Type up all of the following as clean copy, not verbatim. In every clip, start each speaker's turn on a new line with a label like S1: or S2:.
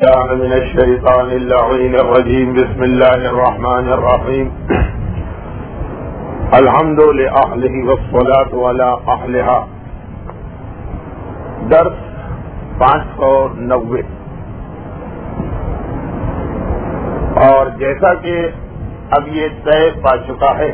S1: بالله من الشيطان اللعين الرجيم. بسم الله الرحمن الرحيم. الحمد لأهله والصلاة على أهلها. درس 590. اور جیسا کہ اب یہ طے پا چکا ہے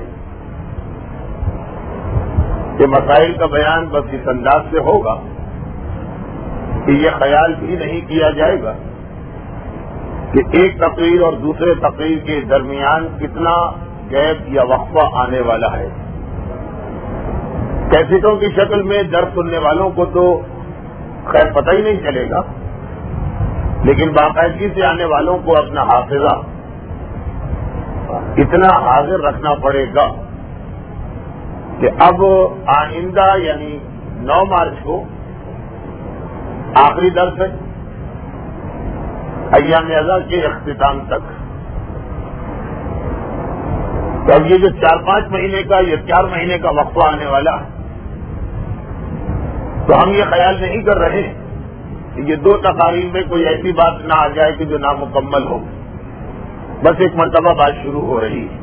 S1: کہ مسائل کا بیان بس اس انداز سے ہوگا کہ یہ خیال بھی نہیں کیا جائے گا کہ ایک تقریر اور دوسرے تقریر کے درمیان کتنا گیپ یا وقفہ آنے والا ہے. کیسٹوں کی شکل میں درس سننے والوں کو تو خیر پتہ ہی نہیں چلے گا، لیکن باقاعدگی سے آنے والوں کو اپنا حافظہ اتنا حاضر رکھنا پڑے گا کہ اب آئندہ یعنی 9 مارچ کو آخری درس ہے ایام ازا کے اختتام تک. تو اب یہ جو 4-5 مہینے کا یا 4 مہینے کا وقفہ آنے والا ہے، تو ہم یہ خیال نہیں کر رہے کہ یہ 2 تقاریر میں کوئی ایسی بات نہ آ جائے کہ جو نامکمل ہو. بس ایک مرتبہ بات شروع ہو رہی ہے.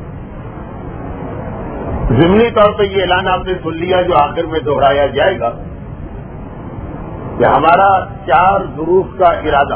S1: ضمنی طور پہ یہ اعلان آپ نے سن لیا جو آخر میں دہرایا جائے گا کہ ہمارا 4 ظروف کا ارادہ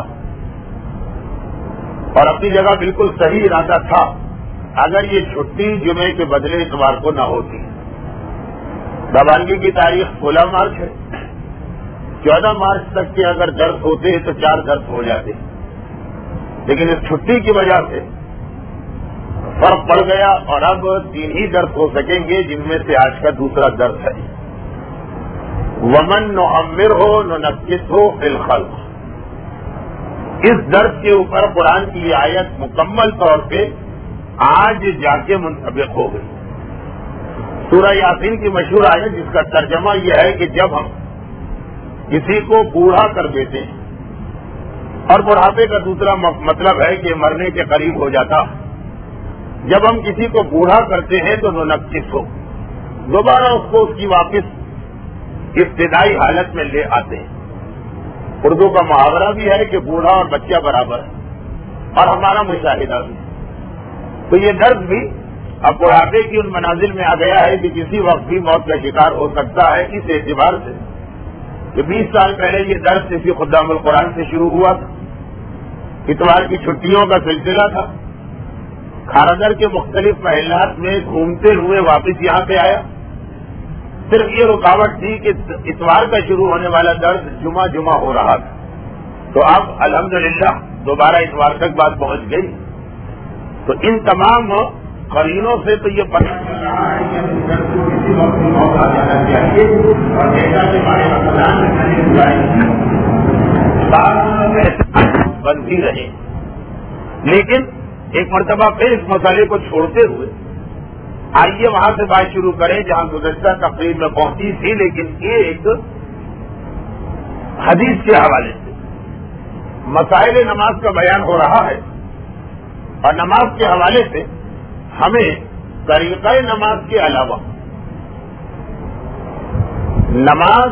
S1: اور اپنی جگہ بالکل صحیح ارادہ تھا اگر یہ چھٹی جمعے کے بدلے اتوار کو نہ ہوتی. روانگی کی تاریخ 16 مارچ ہے. 14 مارچ تک کے اگر درس ہوتے تو 4 درس ہو جاتے، لیکن اس چھٹی کی وجہ سے فرق پڑ گیا اور اب 3 ہی درس ہو سکیں گے، جن میں سے آج کا دوسرا درس ہے ومن نعمرہ ننکسہ فی الخلق. اس درس کے اوپر قرآن کی یہ آیت مکمل طور پہ آج جا کے منطبق ہو گئی. سورہ یاسین کی مشہور آیت جس کا ترجمہ یہ ہے کہ جب ہم کسی کو بوڑھا کر دیتے ہیں، اور بڑھاپے کا دوسرا مطلب ہے کہ مرنے کے قریب ہو جاتا، جب ہم کسی کو بوڑھا کرتے ہیں تو ننکس ہو، دوبارہ اس کو اس کی واپس ابتدائی حالت میں لے آتے ہیں. اردو کا محاورہ بھی ہے کہ بوڑھا اور بچہ برابر ہے، اور ہمارا مشاہدہ بھی. تو یہ درد بھی اب بڑھاپے کی ان منازل میں آ گیا ہے کہ کسی وقت بھی موت کا شکار ہو سکتا ہے. اس اعتبار سے کہ 20 سال پہلے یہ درس اسی خدام القرآن سے شروع ہوا تھا. اتوار کی چھٹیوں کا سلسلہ تھا. کھارادر کے مختلف محلات میں گھومتے ہوئے واپس یہاں پہ آیا. صرف یہ رکاوٹ تھی کہ اتوار کا شروع ہونے والا درس جمعہ ہو رہا تھا. تو اب الحمدللہ دوبارہ اتوار تک بات پہنچ گئی. تو ان تمام قرینوں سے تو یہ پتہ چل رہا ہے کہ درس کو کسی وقت موقع دینا چاہیے، اور جیسا کہ ہمارے رمضان میں بنتی رہے. لیکن ایک مرتبہ پھر اس مسئلے کو چھوڑتے ہوئے آئیے وہاں سے بات شروع کریں جہاں گزشتہ تقریر میں پہنچی تھی، لیکن ایک حدیث کے حوالے سے مسائل نماز کا بیان ہو رہا ہے، اور نماز کے حوالے سے ہمیں طریقہ نماز کے علاوہ نماز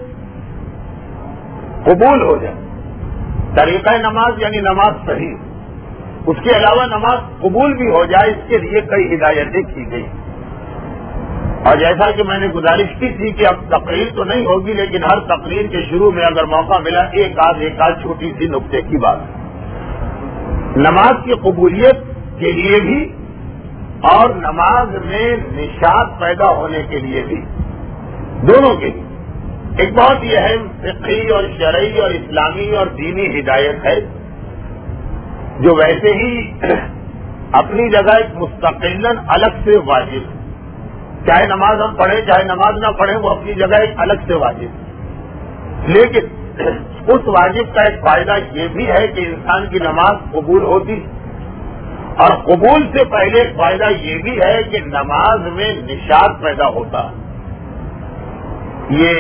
S1: قبول ہو جائے، طریقہ نماز یعنی نماز صحیح، اس کے علاوہ نماز قبول بھی ہو جائے، اس کے لیے کئی ہدایتیں کی گئی. اور جیسا کہ میں نے گزارش کی تھی کہ اب تقریر تو نہیں ہوگی، لیکن ہر تقریر کے شروع میں اگر موقع ملا ایک آدھ چھوٹی سی نقطے کی بات. نماز کی قبولیت کے لیے بھی اور نماز میں نشاط پیدا ہونے کے لیے بھی، دونوں کے لیے ایک بہت ہی اہم فقہی اور شرعی اور اسلامی اور دینی ہدایت ہے، جو ویسے ہی اپنی جگہ ایک مستقلاً الگ سے واجب، چاہے نماز ہم پڑھیں چاہے نماز نہ پڑھیں، وہ اپنی جگہ ایک الگ سے واجب. لیکن اس واجب کا ایک فائدہ یہ بھی ہے کہ انسان کی نماز قبول ہوتی، اور قبول سے پہلے ایک فائدہ یہ بھی ہے کہ نماز میں نشاط پیدا ہوتا. یہ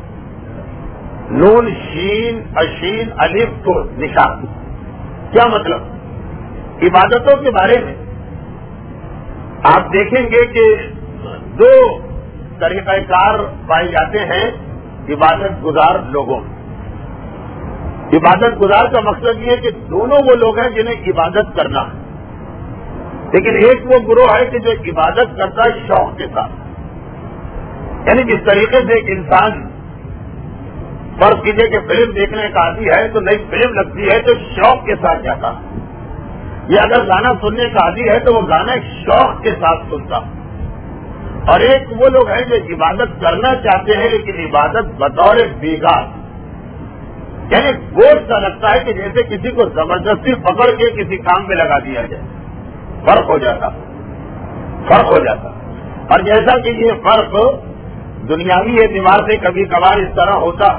S1: نون شین اشین الف تو نشاط کیا مطلب؟ عبادتوں کے بارے میں آپ دیکھیں گے کہ 2 طریقہ کار پائے جاتے ہیں عبادت گزار لوگوں میں. عبادت گزار کا مقصد یہ ہے کہ دونوں وہ لوگ ہیں جنہیں عبادت کرنا ہے، لیکن ایک وہ گروہ ہے کہ جو عبادت کرتا ہے شوق کے ساتھ، یعنی جس طریقے سے ایک انسان فرض کیجیے کہ فلم دیکھنے کا عادی ہے تو نئی فلم لگتی ہے تو شوق کے ساتھ جاتا، یا اگر گانا سننے کا عادی ہے تو وہ گانا ایک شوق کے ساتھ سنتا، اور ایک وہ لوگ ہیں جو عبادت کرنا چاہتے ہیں لیکن عبادت بطور بیگار، یعنی بوجھ سا لگتا ہے کہ جیسے کسی کو زبردستی پکڑ کے کسی کام میں لگا دیا جائے، فرق ہو جاتا۔ اور جیسا کہ یہ فرق دنیاوی اعتبار سے کبھی کبھار اس طرح ہوتا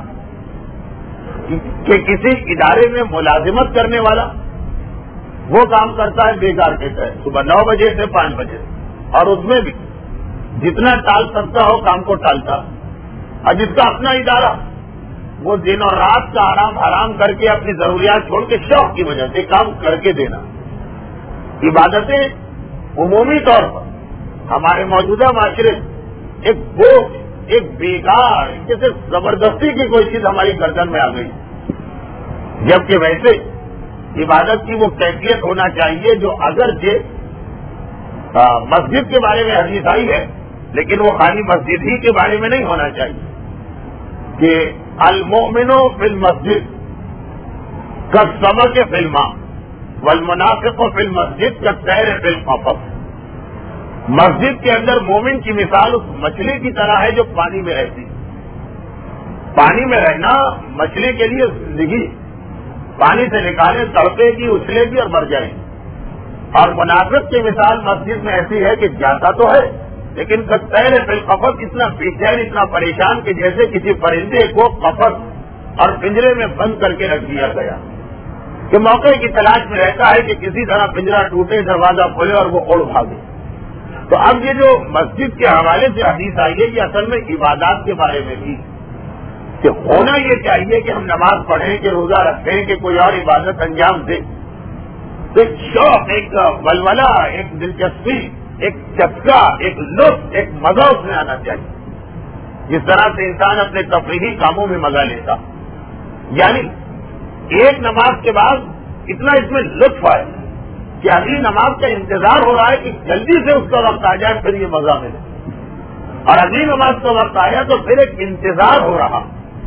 S1: کہ کسی ادارے میں ملازمت کرنے والا وہ کام کرتا ہے بیگار کے تحت صبح 9 بجے سے 5 بجے، اور اس میں بھی جتنا ٹال سکتا ہو کام کو ٹالتا، اور جس کا اپنا ادارہ وہ دن اور رات کا آرام حرام کر کے اپنی ضروریات چھوڑ کے شوق کی وجہ سے کام کر کے دینا۔ عبادتیں عمومی طور پر ہمارے موجودہ معاشرے ایک بوجھ، ایک بیکار، جیسے زبردستی کی کوئی چیز ہماری گردن میں آ گئی، جبکہ ویسے عبادت کی وہ کیفیت ہونا چاہیے جو اگرچہ مسجد کے بارے میں حدیث آئی ہے لیکن وہ خالی مسجد ہی کے بارے میں نہیں ہونا چاہیے کہ المؤمن فی المسجد کالسمک فی الماء والمنافق فی المسجد کالطیر فی القفص۔ مسجد کے اندر مومن کی مثال اس مچھلی کی طرح ہے جو پانی میں رہتی، پانی میں رہنا مچھلی کے لیے زندگی، پانی سے نکالے تڑپے گی، اچھلے گی اور مر جائے گی، اور منافق کی مثال مسجد میں ایسی ہے کہ جاتا تو ہے لیکن کالطیر فی القفص، اتنا بے چین، اتنا پریشان کہ جیسے کسی پرندے کو قفس اور پنجرے میں بند کر کے رکھ دیا گیا، کہ موقع کی تلاش میں رہتا ہے کہ کسی طرح پنجرا ٹوٹے، دروازہ کھلے اور وہ اڑ بھاگے۔ تو اب یہ جو مسجد کے حوالے سے حدیث آئی ہے یہ اصل میں عبادات کے بارے میں بھی کہ ہونا یہ چاہیے کہ ہم نماز پڑھیں، کہ روزہ رکھیں، کہ کوئی اور عبادت انجام دیں، تو ایک شوق، ایک ولولہ، ایک دلچسپی، ایک چسکا، ایک لطف، ایک مزہ اس میں آنا چاہیے، جس طرح سے انسان اپنے تفریحی کاموں میں مزہ لیتا، یعنی ایک نماز کے بعد اتنا اس میں لطف آئے کہ اگلی نماز کا انتظار ہو رہا ہے کہ جلدی سے اس کا وقت آ جائے پھر یہ مزہ ملے، اور اگلی نماز کا وقت آیا تو پھر ایک انتظار ہو رہا۔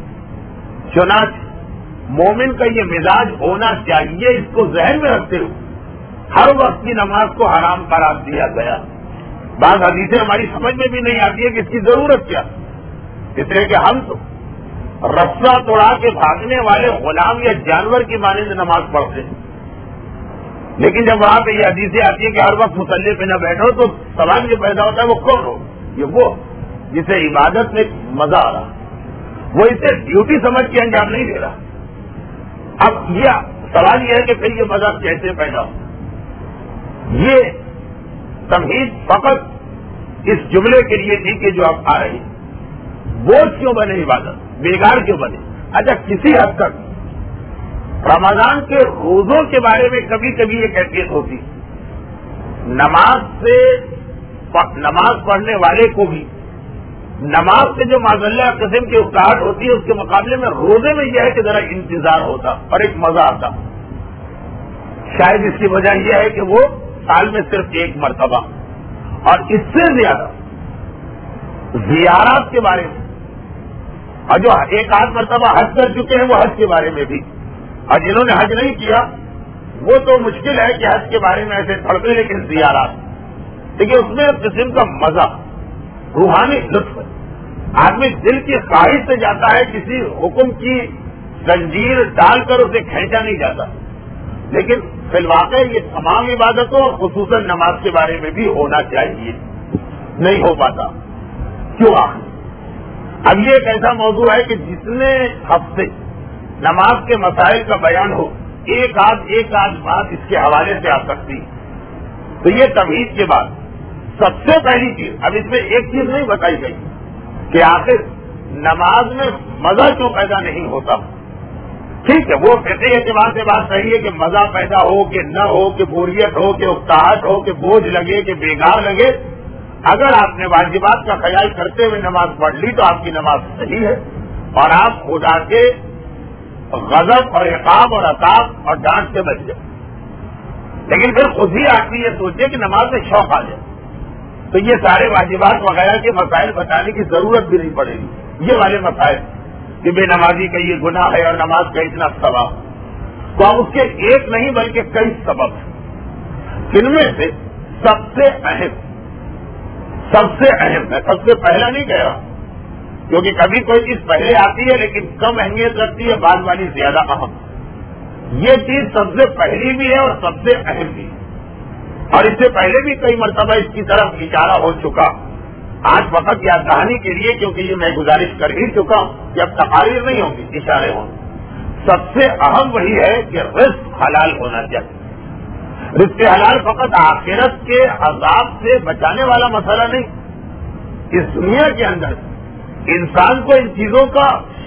S1: چنانچہ مومن کا یہ مزاج ہونا چاہیے، اس کو ذہن میں رکھتے ہوئے ہر وقت کی نماز کو حرام قرار دیا گیا۔ بعض حدیثیں ہماری سمجھ میں بھی نہیں آتی ہے کہ اس کی ضرورت کیا، اس لیے کہ ہم تو رسہ توڑا کے بھاگنے والے غلام یا جانور کی مانند نماز پڑھتے ہیں، لیکن جب وہاں پہ یہ حدیثیں آتی ہے کہ ہر وقت مصلی پہ نہ بیٹھو تو سوال یہ پیدا ہوتا ہے وہ کون ہو؟ یہ وہ جسے عبادت میں مزہ آ رہا، وہ اسے ڈیوٹی سمجھ کے انجام نہیں دے رہا۔ اب یہ سوال یہ ہے کہ پھر یہ مزہ کیسے پیدا ہو؟ یہ تمہید فقط اس جملے کے لیے تھی کہ جو اب آ رہی بوجھ کیوں بنے عبادت، بیگار کیوں بنے؟ اچھا کسی حد تک رمضان کے روزوں کے بارے میں کبھی کبھی یہ کیفیت ہوتی، نماز پڑھنے والے کو بھی نماز سے جو معذلہ قسم کی اکتاہٹ ہوتی ہے اس کے مقابلے میں روزے میں یہ ہے کہ ذرا انتظار ہوتا اور ایک مزہ آتا۔ شاید اس کی وجہ یہ ہے کہ وہ سال میں صرف ایک مرتبہ اور اس سے زیادہ زیارات کے بارے میں، اور جو ایک آدھ مرتبہ حج کر چکے ہیں وہ حج کے بارے میں بھی، اور جنہوں نے حج نہیں کیا وہ تو مشکل ہے کہ حج کے بارے میں ایسے تڑپے، لیکن زیارات دیکھیے اس میں ایک قسم کا مزہ، روحانی لطف ہے۔ آدمی دل کی خواہش سے جاتا ہے، کسی حکم کی زنجیر ڈال کر اسے کھینچا نہیں جاتا، لیکن فی الواقع یہ تمام عبادتوں اور خصوصاً نماز کے بارے میں بھی ہونا چاہیے، نہیں ہو پاتا۔ کیوں؟ اب یہ ایک ایسا موضوع ہے کہ جتنے ہفتے نماز کے مسائل کا بیان ہو ایک آدھ بات اس کے حوالے سے آ سکتی، تو یہ تمہید کے بعد سب سے پہلی چیز، اب اس میں ایک چیز نہیں بتائی گئی کہ آخر نماز میں مزہ کیوں پیدا نہیں ہوتا۔ ٹھیک ہے وہ فقہی اعتبار سے بات صحیح ہے کہ مزہ پیدا ہو کہ نہ ہو، کہ بوریت ہو، کہ اکتاہٹ ہو، کہ بوجھ لگے، کہ بیگار لگے، اگر آپ نے واجبات کا خیال کرتے ہوئے نماز پڑھ لی تو آپ کی نماز صحیح ہے اور آپ خدا کے غضب اور عقاب اور عذاب اور ڈانٹ سے بچ جائے. لیکن پھر خود ہی آدمی یہ سوچے کہ نماز میں شوق آ جائے تو یہ سارے واجبات وغیرہ کے مسائل بتانے کی ضرورت بھی نہیں پڑے گی. یہ والے مسائل کہ بے نمازی کا یہ گناہ ہے اور نماز کا اتنا ثواب، تو اب اس کے ایک نہیں بلکہ کئی سبب ہیں. ان میں سے سب سے اہم ہے، سب سے پہلا نہیں کہہ رہا کیونکہ کبھی کوئی چیز پہلے آتی ہے لیکن کم اہمیت رکھتی ہے، بعد والی زیادہ اہم. یہ چیز سب سے پہلی بھی ہے اور سب سے اہم بھی ہے، اور اس سے پہلے بھی کئی مرتبہ اس کی طرف اشارہ ہو چکا. آج وقت یاد دہانی کے لیے کیونکہ یہ میں گزارش کر ہی چکا ہوں کہ اب تقاریر نہیں ہوں گی، اشارے ہوں. سب سے اہم وہی ہے کہ رزق حلال ہونا چاہیے. رزق حلال فقط آخرت کے عذاب سے بچانے والا مسئلہ نہیں، اس دنیا کے اندر انسان کو ان چیزوں کا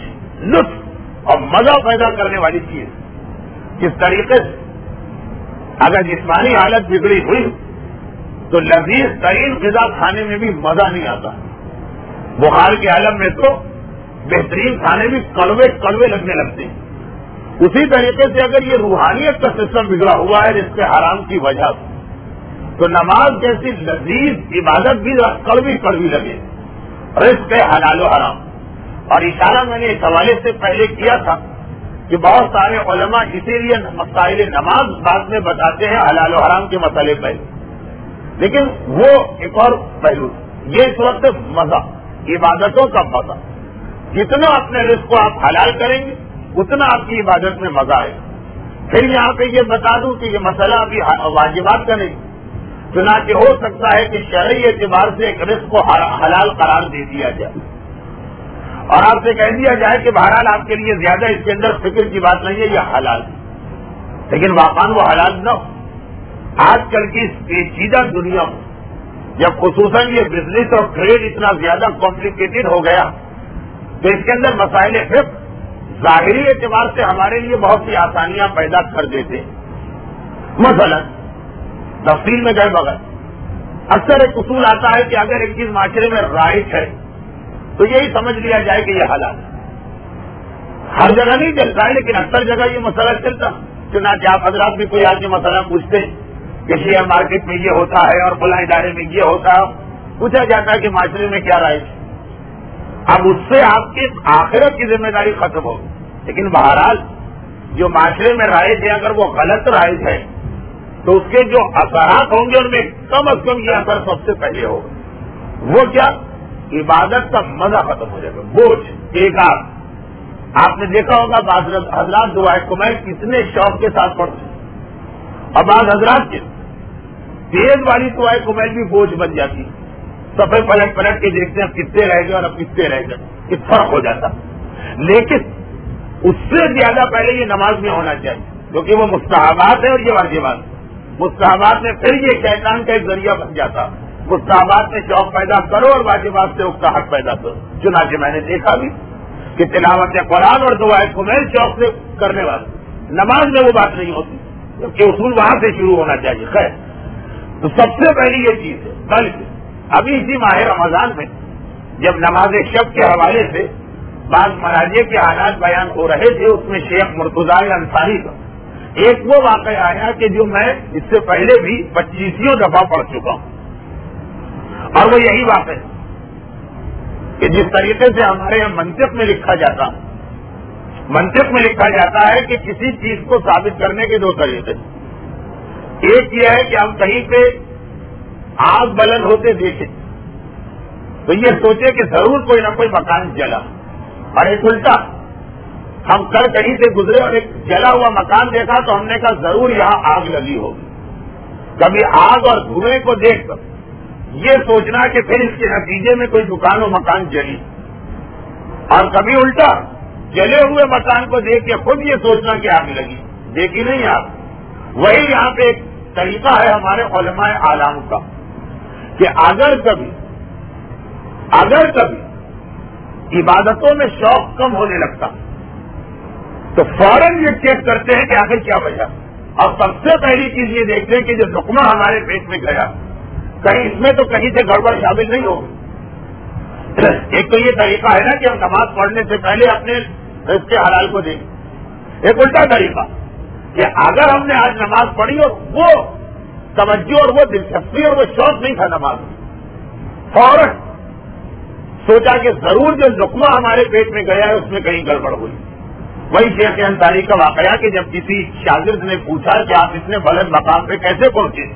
S1: لطف اور مزہ پیدا کرنے والی چیز. کس طریقے سے اگر جسمانی حالت بگڑی ہوئی تو لذیذ ترین غذا کھانے میں بھی مزہ نہیں آتا. بخار کے عالم میں تو بہترین کھانے بھی کڑوے لگنے لگتے ہیں. اسی طریقے سے اگر یہ روحانیت کا سسٹم بگڑا ہوا ہے اس کے حرام کی وجہ سے تو نماز جیسی لذیذ عبادت بھی کڑوی لگے. رزق حلال و حرام. اور اشارہ میں نے اس حوالے سے پہلے کیا تھا کہ بہت سارے علماء اسی لیے مسائل نماز بعد میں بتاتے ہیں حلال و حرام کے مسئلے پہلے. لیکن وہ ایک اور پہلو یہ اس وقت مزہ، عبادتوں کا مزہ. جتنا اپنے رزق کو آپ حلال کریں گے اتنا آپ کی عبادت میں مزہ آئے گا. پھر یہاں پہ یہ بتا دوں کہ یہ مسئلہ ابھی واجبات کا نہیں، چنانچہ ہو سکتا ہے کہ شرعی اعتبار سے ایک رزق کو حلال قرار دے دیا جائے اور آپ سے کہہ دیا جائے کہ بہرحال آپ کے لیے زیادہ اس کے اندر فکر کی بات نہیں ہے، یہ حلال ہے. لیکن واقعاً وہ حلال نہ ہو. آج کل کی پیچیدہ دنیا میں جب خصوصاً یہ بزنس اور ٹریڈ اتنا زیادہ کمپلیکیٹڈ ہو گیا تو اس کے اندر مسائل فقہ ظاہری اعتبار سے ہمارے لیے بہت سی آسانیاں پیدا کر دیتے. مثلا تفصیل میں گئے بغیر اکثر ایک اصول آتا ہے کہ اگر ایک چیز معاشرے میں رائج ہے تو یہی سمجھ لیا جائے کہ یہ حلال ہے. ہر جگہ نہیں چلتا ہے لیکن اکثر جگہ یہ مسئلہ چلتا. چنانچہ آپ حضرات بھی کوئی آدمی مسئلہ پوچھتے ہیں کہ شیئر مارکیٹ میں یہ ہوتا ہے اور فلاں ادارے میں یہ ہوتا ہے، پوچھا جاتا ہے کہ معاشرے میں کیا رائج ہے. اب اس سے آپ کی آخرت کی ذمہ داری ختم ہوگی. لیکن بہرحال جو معاشرے میں رائج ہے اگر وہ غلط رائج ہے تو اس کے جو اثرات ہوں گے ان میں کم از کم یہ اثر سب سے پہلے ہوگا. وہ کیا؟ عبادت کا مزہ ختم ہو جائے گا. بوجھ ایک آپ نے دیکھا ہوگا بعض حضرات دعائے کمائل کتنے شوق کے ساتھ پڑھتے ہیں اور بعض حضرات کے تیز والی دعائے کمائل بھی بوجھ بن جاتی. صفحے پلٹ کے دیکھتے ہیں اب کتنے رہ گئے اور اب کتنے رہ گئے، یہ فرق ہو جاتا. لیکن اس سے زیادہ پہلے یہ نماز میں ہونا چاہیے کیونکہ وہ مستحبات ہے اور یہ واجبات. مستحبات میں پھر یہ شیطان کا ایک ذریعہ بن جاتا. مستحبات میں شوق پیدا کرو اور واجبات سے اکتاہٹ پیدا کرو. چنانچہ میں نے دیکھا بھی کہ تلاوت قرآن اور دعائے کمائل شوق سے کرنے والے، نماز میں وہ بات نہیں ہوتی کیونکہ اصول وہاں سے شروع ہونا چاہیے. خیر، تو سب سے پہلی یہ چیز ہے. بلکہ ابھی اسی ماہ رمضان میں جب نماز شب کے حوالے سے بعض مراجع کے حالات بیان ہو رہے تھے اس میں شیخ مرتضی انصاری کا ایک وہ واقعہ آیا کہ جو میں اس سے پہلے بھی 25 دفعہ پڑھ چکا ہوں، اور وہ یہی واقعہ کہ جس طریقے سے ہمارے یہاں منطق میں لکھا جاتا ہے کہ کسی چیز کو ثابت کرنے کے دو طریقے. ایک یہ ہے کہ ہم کہیں پہ آگ بلند ہوتے دیکھیں تو یہ سوچے کہ ضرور کوئی نہ کوئی مکان جلا، اور ایک الٹا ہم کہیں سے گزرے اور ایک جلا ہوا مکان دیکھا تو ہم نے کہا ضرور یہاں آگ لگی ہوگی. کبھی آگ اور دھوئیں کو دیکھ کر یہ سوچنا کہ پھر اس کے نتیجے میں کوئی دکان و مکان جلی، اور کبھی الٹا جلے ہوئے مکان کو دیکھ کے خود یہ سوچنا کہ آگ لگی. دیکھی نہیں آگ. وہی یہاں پہ ایک طریقہ ہے ہمارے علماء اعلام کا کہ اگر کبھی عبادتوں میں شوق کم ہونے لگتا تو فوراً یہ چیک کرتے ہیں کہ آخر کیا وجہ، اور سب سے پہلی چیز یہ دیکھتے ہیں کہ جو لقمہ ہمارے پیٹ میں گیا کہیں اس میں تو کہیں سے گڑبڑ شامل نہیں ہوگی. ایک تو یہ طریقہ ہے نا کہ ہم نماز پڑھنے سے پہلے اپنے رزق حلال کو دیکھیں. ایک الٹا طریقہ کہ اگر ہم نے آج نماز پڑھی اور وہ توجہ اور وہ دلچسپی اور وہ شوق نہیں تھا نماز میں، فوراً سوچا کہ ضرور جو لقمہ ہمارے پیٹ میں گیا ہے اس میں کہیں گڑبڑ ہوئی. وہی شیخ انصاری کا واقعہ کہ جب کسی شاگرد نے پوچھا کہ آپ اتنے بلند مقام پہ کیسے پہنچے،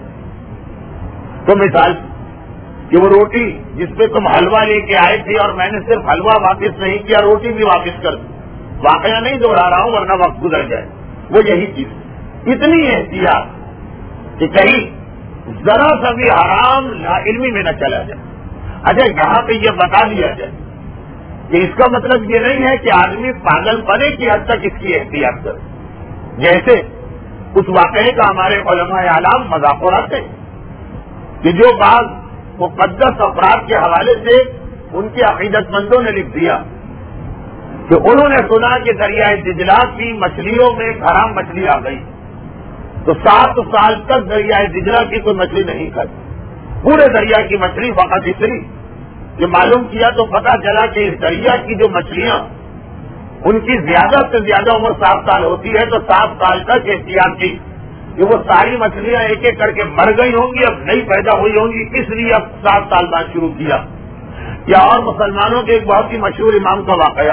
S1: تو مثال کہ وہ روٹی جس پہ تم حلوہ لے کے آئے تھے اور میں نے صرف حلوہ واپس نہیں کیا، روٹی بھی واپس کر دی. واقعہ نہیں دوہرا رہا ہوں ورنہ وقت گزر جائے. وہ یہی چیز، اتنی احتیاط کہ کہیں ذرا سا بھی حرام لا علمی میں نہ چلا جائے. اچھا یہاں پہ یہ بتا دیا جائے کہ اس کا مطلب یہ نہیں ہے کہ آدمی پاگل پنے کی حد تک اس کی احتیاط کرے. جیسے اس واقعے کا ہمارے علماء اعلام مذاق اڑاتے ہیں کہ جو بعض مقدس افراد کے حوالے سے ان کے عقیدت مندوں نے لکھ دیا کہ انہوں نے سنا کہ دریائے دجلہ کی مچھلیوں میں حرام مچھلی آ گئی، تو 7 سال تک دریائے دجلہ کی کوئی مچھلی نہیں کھائی. پورے دریا کی مچھلی فقط اتنی کہ معلوم کیا تو پتا چلا کہ اس دریا کی جو مچھلیاں ان کی زیادہ سے زیادہ عمر 7 سال ہوتی ہے، تو 7 سال تک احتیاط کی کہ وہ ساری مچھلیاں ایک ایک کر کے مر گئی ہوں گی، اب نئی پیدا ہوئی ہوں گی، اس لیے اب 7 سال بعد شروع کیا. یا اور مسلمانوں کے ایک بہت ہی مشہور امام کا واقعہ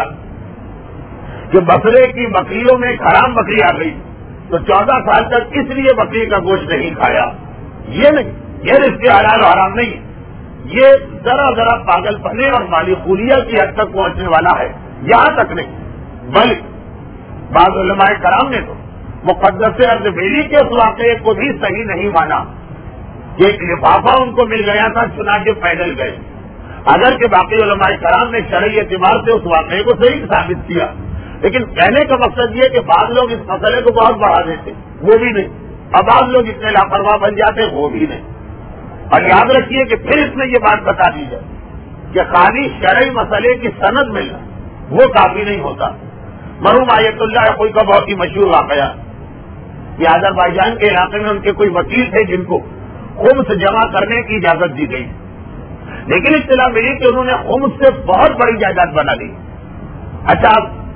S1: کہ بکرے کی بکریوں میں ایک حرام بکری آ گئی، تو 14 سال تک اس لیے بکری کا گوشت نہیں کھایا. یہ نہیں، یہ رزق حلال و حرام نہیں، یہ ذرا پاگل پنے اور مالی خولیہ کی حد تک پہنچنے والا ہے. یہاں تک نہیں بلکہ بعض علماء کرام نے تو مقدس اردبیلی کے اس واقعے کو بھی صحیح نہیں مانا کہ ایک لفافہ ان کو مل گیا تھا چنانچہ پیدل گئے. اگر کہ باقی علماء کرام نے شرعی اعتبار سے اس واقعے کو صحیح ثابت کیا، لیکن کہنے کا مقصد یہ کہ بعض لوگ اس مسئلے کو بہت بڑھا دیتے، وہ بھی نہیں، اور بعض لوگ اتنے لاپرواہ بن جاتے، وہ بھی نہیں. اور یاد رکھیے کہ پھر اس میں یہ بات بتا دی جائے کہ خالی شرعی مسئلے کی سند ملنا وہ کافی نہیں ہوتا. مرحوم آیت اللہ کوئی کا بہت ہی مشہور واقعہ کہ آذربائیجان کے علاقے میں ان کے کوئی وکیل تھے جن کو خمس جمع کرنے کی اجازت دی گئی، لیکن اطلاع ملی کہ انہوں نے خمس سے بہت بڑی جائیداد بنا لی. اچھا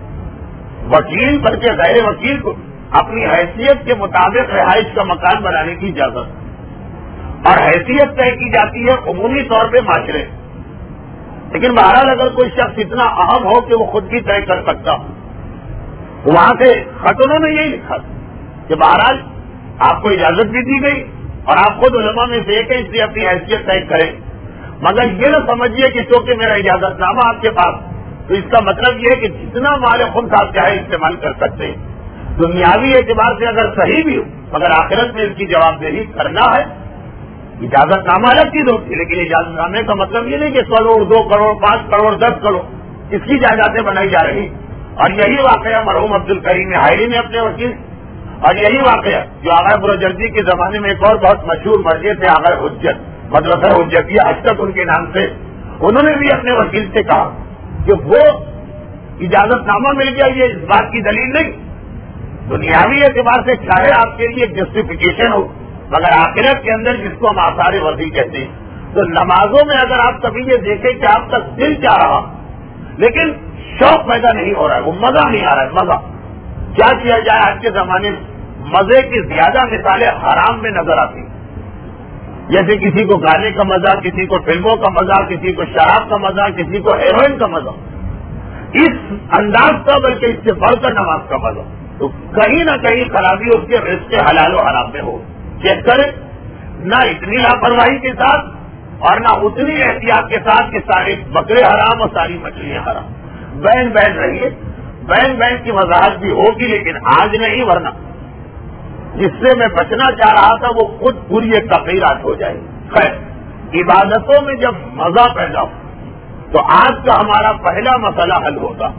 S1: وکیل بلکہ غیر وکیل کو اپنی حیثیت کے مطابق رہائش کا مکان بنانے کی اجازت، اور حیثیت طے کی جاتی ہے عمومی طور پہ معاشرے. لیکن بہرحال اگر کوئی شخص اتنا اہم ہو کہ وہ خود بھی طے کر سکتا ہو، وہاں سے خط انہوں نے یہی لکھا کہ بہرحال آپ کو اجازت بھی دی گئی اور آپ خود علماء میں سے ایک ہیں، اس لیے اپنی حیثیت طے کریں، مگر یہ نہ سمجھیے کہ چونکہ میرا اجازت نامہ آپ کے پاس تو اس کا مطلب یہ ہے کہ جتنا مال خود آپ چاہے استعمال کر سکتے ہیں. دنیاوی اعتبار سے اگر صحیح بھی ہو مگر آخرت میں اس کی جواب دہی کرنا ہے. اجازت نامہ الگ چیز ہوتی ہے، لیکن اجازت نامے کا مطلب یہ نہیں کہ 1 کروڑ 2 کروڑ 5 کروڑ 10 کروڑ اس کی جائیدادیں بنائی جا رہی. اور یہی واقعہ مرحوم عبد الکریم حائری نے اپنے وکیل، اور یہی واقعہ جو آغا برجردی کے زمانے میں ایک اور بہت مشہور مرجع تھے آغا حجت، مدرسہ حجتیہ آج تک ان کے نام سے، انہوں نے بھی اپنے وکیل سے کہا کہ وہ اجازت نامہ مل گیا یہ اس بات کی دلیل نہیں، دنیاوی اعتبار سے چاہے آپ کے لیے جسٹیفیکیشن ہو، مگر آخرت کے اندر جس کو ہم آثار وضع کہتے ہیں، تو نمازوں میں اگر آپ کبھی یہ دیکھیں کہ آپ کا دل چاہ رہا لیکن شوق پیدا نہیں ہو رہا ہے، وہ مزہ نہیں آ رہا ہے، مزہ کیا کیا جائے. آج کے زمانے میں مزے کی زیادہ مثالیں حرام میں نظر آتی، جیسے کسی کو گانے کا مزہ، کسی کو فلموں کا مزہ، کسی کو شراب کا مزہ، کسی کو ہیروئن کا مزہ، اس انداز کا بلکہ اس سے بڑھ کر نماز کا مزہ. تو کہیں نہ کہیں خرابی اس کے رزق حلال و حرام میں ہو. چیک کریں، نہ اتنی لاپرواہی کے ساتھ اور نہ اتنی احتیاط کے ساتھ کہ سارے بکرے حرام اور ساری مچھلیاں حرام. بین رہیے، بین کی وضاحت بھی ہوگی لیکن آج نہیں، ورنہ جس سے میں بچنا چاہ رہا تھا وہ خود پوری ایک تقریرات ہو جائے. خیر، عبادتوں میں جب مزہ پیدا ہو تو آج کا ہمارا پہلا مسئلہ حل ہوگا.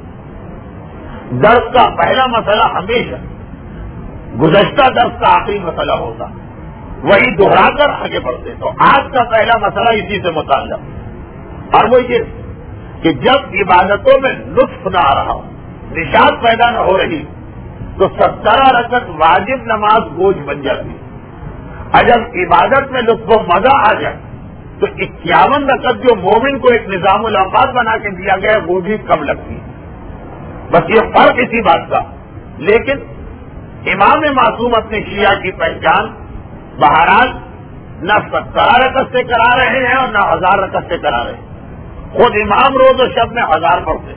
S1: درس کا پہلا مسئلہ ہمیشہ گزشتہ درس کا آخری مسئلہ ہوگا، وہی دوہرا کر آگے بڑھتے. تو آج کا پہلا مسئلہ اسی سے متعلق، اور وہ یہ کہ جب عبادتوں میں لطف نہ آ رہا ہو، نشاط پیدا نہ ہو رہی، تو 17 رکعت واجب نماز بوجھ بن جاتی. اور جب عبادت میں لطف و مزہ آ جائے تو 51 رکعت جو مومن کو ایک نظام الاوقات بنا کے دیا گیا وہ بھی کم لگتی ہے. بس یہ فرق اسی بات کا لیکن امام معصوم اپنے شیعہ کی پہچان بہرحال نہ 17 رکعت سے کرا رہے ہیں اور نہ 1000 رکعت سے کرا رہے ہیں. خود امام روز و شب میں 1000 پڑھتے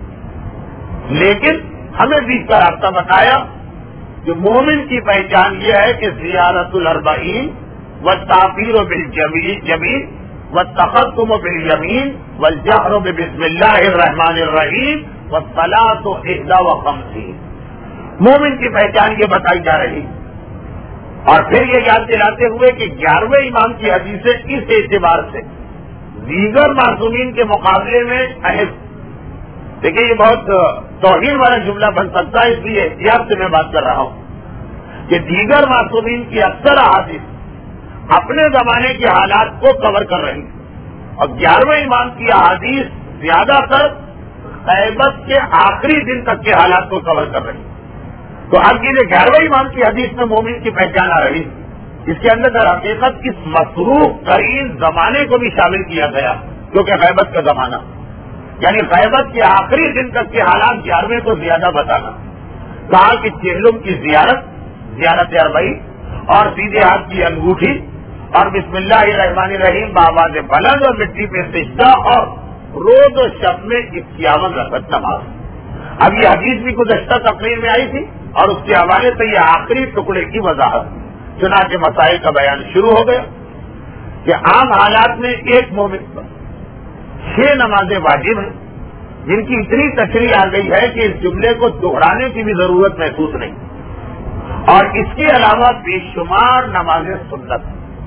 S1: ہیں، لیکن ہمیں بھی اس کا راستہ بتایا کہ مومن کی پہچان یہ ہے کہ زیارت الاربعین والتعبیر بالجمیل والتختم بالیمین والجہر بسم اللہ الرحمن الرحیم والصلاۃ 51. مومن کی پہچان یہ بتائی جا رہی، اور پھر یہ یاد دلاتے ہوئے کہ 11ویں امام کی حدیثیں اس اعتبار سے دیگر معصومین کے مقابلے میں اہم. دیکھیں یہ بہت توہین والا جملہ بن سکتا ہے، اس لیے احتیاط سے میں بات کر رہا ہوں کہ دیگر معصومین کی اکثر احادیث اپنے زمانے کے حالات کو کور کر رہی اور 11ویں امام کی احادیث زیادہ تر غیبت کے آخری دن تک کے حالات کو کور کر رہی. تو اب یہ 11ویں امام کی حدیث میں مومن کی پہچان آ رہی، اس کے اندر در حقیقت اس مصروف ترین زمانے کو بھی شامل کیا گیا جو کہ غیبت کا زمانہ، یعنی غیبت کے آخری دن تک کے حالات 11ویں کو زیادہ بتانا. کہا کہ چہلم کی زیارت اربعی اور سیدھے ہاتھ کی انگوٹھی اور بسم اللہ الرحمن الرحیم بآواز بلند اور مٹی پہ سجدہ اور روز و شب میں 51 رکعت نماز. اب یہ حدیث بھی گزشتہ تقریر میں آئی تھی اور اس کے حوالے سے یہ آخری ٹکڑے کی وضاحت. چنانچہ مسائل کا بیان شروع ہو گیا کہ عام حالات میں ایک مومن پر 6 نمازیں واجب ہیں جن کی اتنی تشریح آ گئی ہے کہ اس جملے کو دہرانے کی بھی ضرورت محسوس نہیں، اور اس کے علاوہ بے شمار نمازیں سنت.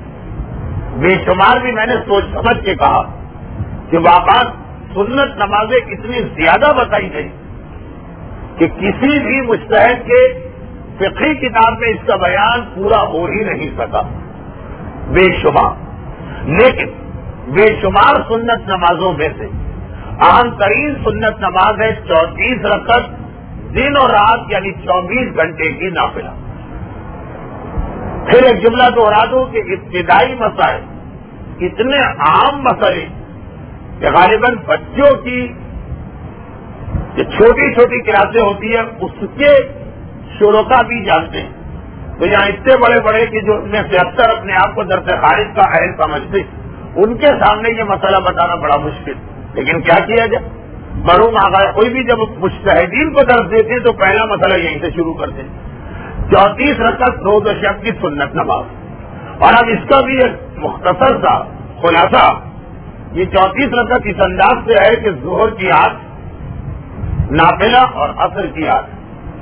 S1: بے شمار بھی میں نے سوچ سمجھ کے کہا کہ واقعات سنت نمازیں اتنی زیادہ بتائی گئی کہ کسی بھی مجتہد کے فقہی کتاب میں اس کا بیان پورا ہو ہی نہیں سکا. بے شمار، لیکن بے شمار سنت نمازوں میں سے اہم ترین سنت نماز ہے 34 رکعت دن اور رات یعنی 24 گھنٹے کی نافلہ. پھر ایک جملہ دوہرا دوں کہ ابتدائی مسائل اتنے عام مسئلے کہ غالباً بچوں کی جو چھوٹی چھوٹی کلاسیں ہوتی ہیں اس کے شرکا بھی جانتے ہیں. تو یہاں اتنے بڑے بڑے کہ جو میں سے اکثر اپنے آپ کو درس خارج کا اہل سمجھتے ان کے سامنے یہ مسئلہ بتانا بڑا مشکل. لیکن کیا کیا جائے، مرحوم آقا کوئی بھی جب مجتہدین کو درس دیتے ہیں تو پہلا مسئلہ یہیں سے شروع کرتے ہیں. 34 رکعت روز و شب کی سنت نماز. اور اب اس کا بھی ایک مختصر سا خلاصہ، یہ 34 رکعت اس انداز سے ہے کہ ظہر کی 8 نافلہ اور عصر کی 8،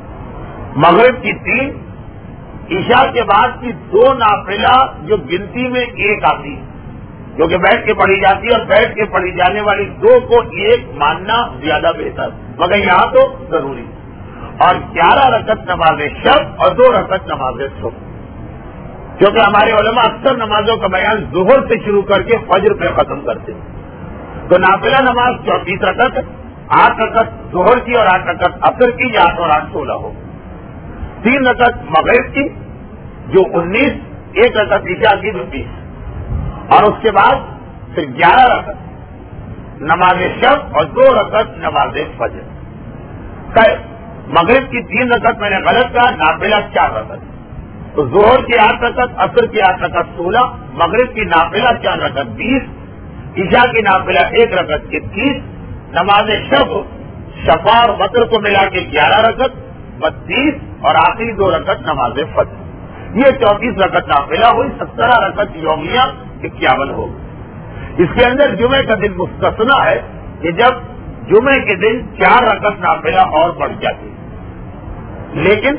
S1: مغرب کی 3، عشاء کے بعد کی 2 نافلہ جو گنتی میں 1 آتی ہے جو کہ بیٹھ کے پڑھی جاتی ہے، اور بیٹھ کے پڑھی جانے والی 2 کو 1 ماننا زیادہ بہتر، مگر یہاں تو ضروری. اور 11 رکعت نماز شب اور 2 رکعت نماز صبح، کیونکہ ہمارے علماء اکثر نمازوں کا بیان ظہر سے شروع کر کے فجر پہ ختم کرتے ہیں. تو نافلہ نماز 34 رکعت، 8 رکعت ظہر کی اور 8 رکعت عصر کی، 8 اور 8 16 ہو. 3 رکعت مغرب کی جو 19، 1 رکعت عشاء کی جو 20، اور اس کے بعد پھر 11 رکعت نماز شب اور 2 رکعت نماز فجر. مغرب کی 3 رکعت میں نے غلط کہا، نافلہ 4 رکعت. تو ظہر کی 8 رکعت، عصر کی 8 رکعت 16، مغرب کی نافلہ 4 رکعت 20، عشاء کی نافلہ 1 رکعت 21، نماز شب شفا اور وتر کو ملا کے 11 رکعت 32، اور آخری 2 رکعت نماز فجر. یہ 34 رکعت نافلہ ہوئی، 17 رکعت یومیہ 51 ہو. اس کے اندر جمعے کا دن مستثنا ہے کہ جب جمعے کے دن 4 رکعت نافلہ اور بڑھ جاتی ہے. لیکن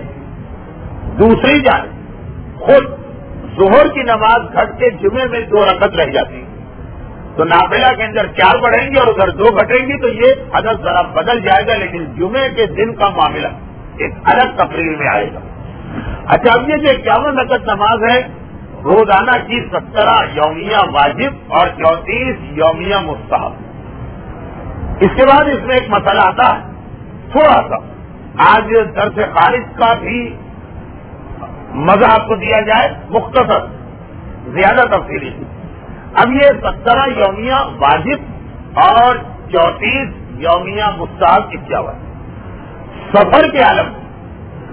S1: دوسری جانب خود ظہر کی نماز گھٹ کے جمعے میں 2 رکعت رہ جاتی ہے، تو نافلہ کے اندر 4 بڑھیں گی اور ادھر 2 گھٹیں گی، تو یہ عدد ذرا بدل جائے گا. لیکن جمعے کے دن کا معاملہ ایک الگ تقریر میں آئے گا. اچھا، اب یہ جو 51 رکعت نماز ہے روزانہ کی 17 یومیہ واجب اور 34 یومیہ مستحب. اس کے بعد اس میں ایک مسئلہ آتا ہے تھوڑا سا، آج درس خارج کا بھی مزہ آپ کو دیا جائے، مختصر زیادہ تفصیلی. اب یہ 17 یومیہ واجب اور 34 یومیہ مستحب 51 سفر کے عالم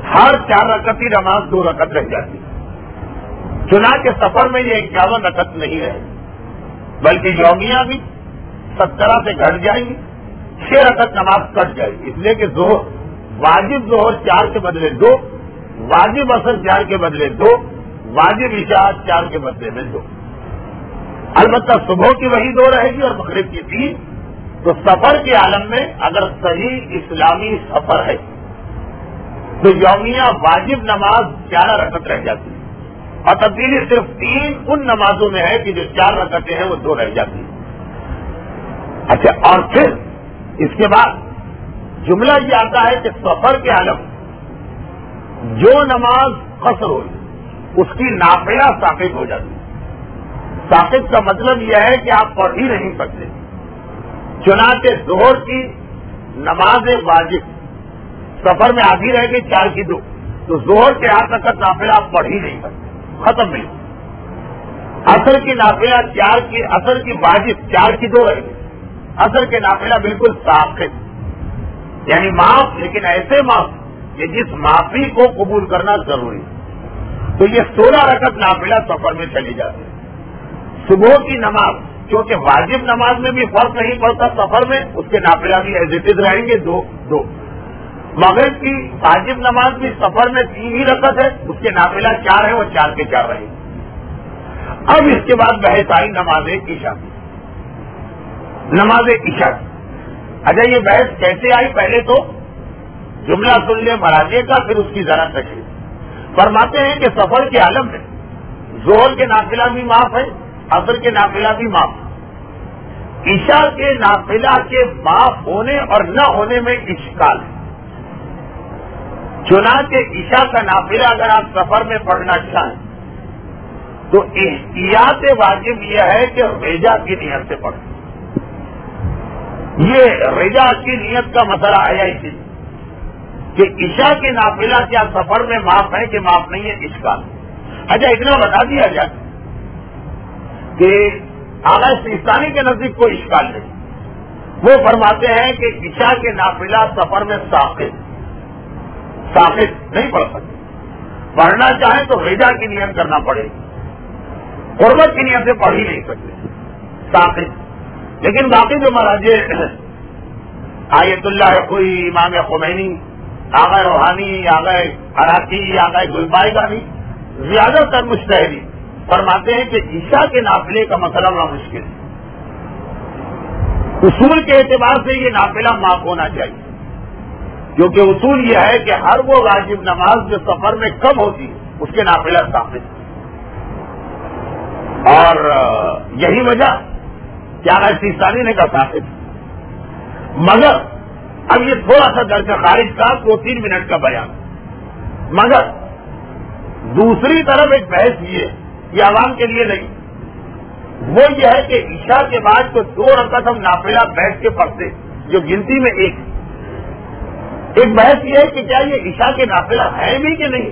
S1: ہر 4 رکعت کی نماز 2 رکعت رہ جاتی. چنانچہ سفر میں یہ 51 رکعت نہیں رہے بلکہ یومیہ بھی 17 سے گھٹ جائیں گی. 6 رکعت نماز کٹ جائے گی، اس لیے کہ واجب ظہر 4 کے بدلے 2، واجب عصر 4 کے بدلے 2، واجب عشاء 4 کے بدلے میں 2. البتہ صبح کی وہی 2 رہے گی اور مغرب کی 3. تو سفر کے عالم میں اگر صحیح اسلامی سفر ہے تو یومیہ واجب نماز 11 رکعت رہ جاتی ہے، اور تبدیلی صرف 3 ان نمازوں میں ہے کہ جو 4 رکعتیں ہیں وہ 2 رہ جاتی ہیں. اچھا، اور پھر اس کے بعد جملہ یہ آتا ہے کہ سفر کے عالم جو نماز قصر ہوئی اس کی نافلہ ثابت ہو جاتی ہے. ثابت کا مطلب یہ ہے کہ آپ پڑھ ہی نہیں سکتے. چنانچہ ظہر کی نماز واجب سفر میں آدھی رہ گئی 4 کی 2، تو ظہر کے 8 رکعت نافلہ آپ پڑھ ہی نہیں سکتے، ختم نہیں. عصر کی نافلہ 4 کی، عصر کی واجب 4 کی 2 رہ گئی. عصر کے نافلہ بالکل ثابت، یعنی معاف، لیکن ایسے معاف کہ جس معافی کو قبول کرنا ضروری. تو یہ 16 رکعت نافلہ سفر میں چلی جاتی ہے. صبح کی نماز کیونکہ واجب نماز میں بھی فرق نہیں پڑتا سفر میں، اس کے نافلہ بھی ایز اٹ از رہیں گے 2. مغرب کی واجب نماز بھی سفر میں 3 ہی رکعت ہے، اس کے نافلہ 4 ہے، وہ 4 کے 4 رہیں گے. اب اس کے بعد بحث آئی نماز عشاء. نماز عشاء، اچھا یہ بحث کیسے آئی؟ پہلے تو جملہ سن لیں مراجع کا، پھر اس کی ذرا تشریح. فرماتے ہیں کہ سفر کے عالم میں ظہر کے نافلہ بھی معاف ہے، عصر کے نافلہ بھی معاف. عشاء کے نافلہ کے معاف ہونے اور نہ ہونے میں اشکال ہے. چنانچہ عشاء کا نافلہ اگر آپ سفر میں پڑھنا چاہیں تو احتیاط واجب یہ ہے کہ رجا کی نیت سے پڑھیں. یہ رجا کی نیت کا مسئلہ آیا اسی کہ عشاء کے نافلہ کیا سفر میں معاف ہے کہ معاف نہیں ہے، اشکال. اچھا اتنا بتا دیا جائے کہ اعلیٰ سیستانی کے نزدیک کوئی اشکال نہیں. وہ فرماتے ہیں کہ عشاء کے نافلہ سفر میں ثابت نہیں پڑھ سکتے. پڑھنا چاہیں تو رجا کی نیت کرنا پڑے گی، قربت کی نیت سے پڑھ ہی نہیں سکتے ثابت. لیکن باقی جو مراجع آیت اللہ کوئی، امام خمینی، آغا روحانی، آغا عراقی، آغا گلبائے، زیادہ تر مجتہدین فرماتے ہیں کہ عشاء کے نافلے کا مسئلہ بڑا مشکل ہے. اصول کے اعتبار سے یہ نافلہ معاف ہونا چاہیے، کیونکہ اصول یہ ہے کہ ہر وہ واجب نماز جو سفر میں کم ہوتی ہے اس کے نافلہ ثابت. اور یہی وجہ کیا سیستانی نے کہا ثابت. مگر اب یہ تھوڑا سا درجہ خارج کا 2-3 منٹ کا بیان. مگر دوسری طرف ایک بحث یہ عوام کے لیے نہیں، وہ یہ ہے کہ عشاء کے بعد تو 2 رکعت ہم نافلہ بیٹھ کے پڑھتے جو گنتی میں ایک بحث یہ ہے کہ کیا یہ عشاء کے نافلہ ہے بھی کہ نہیں.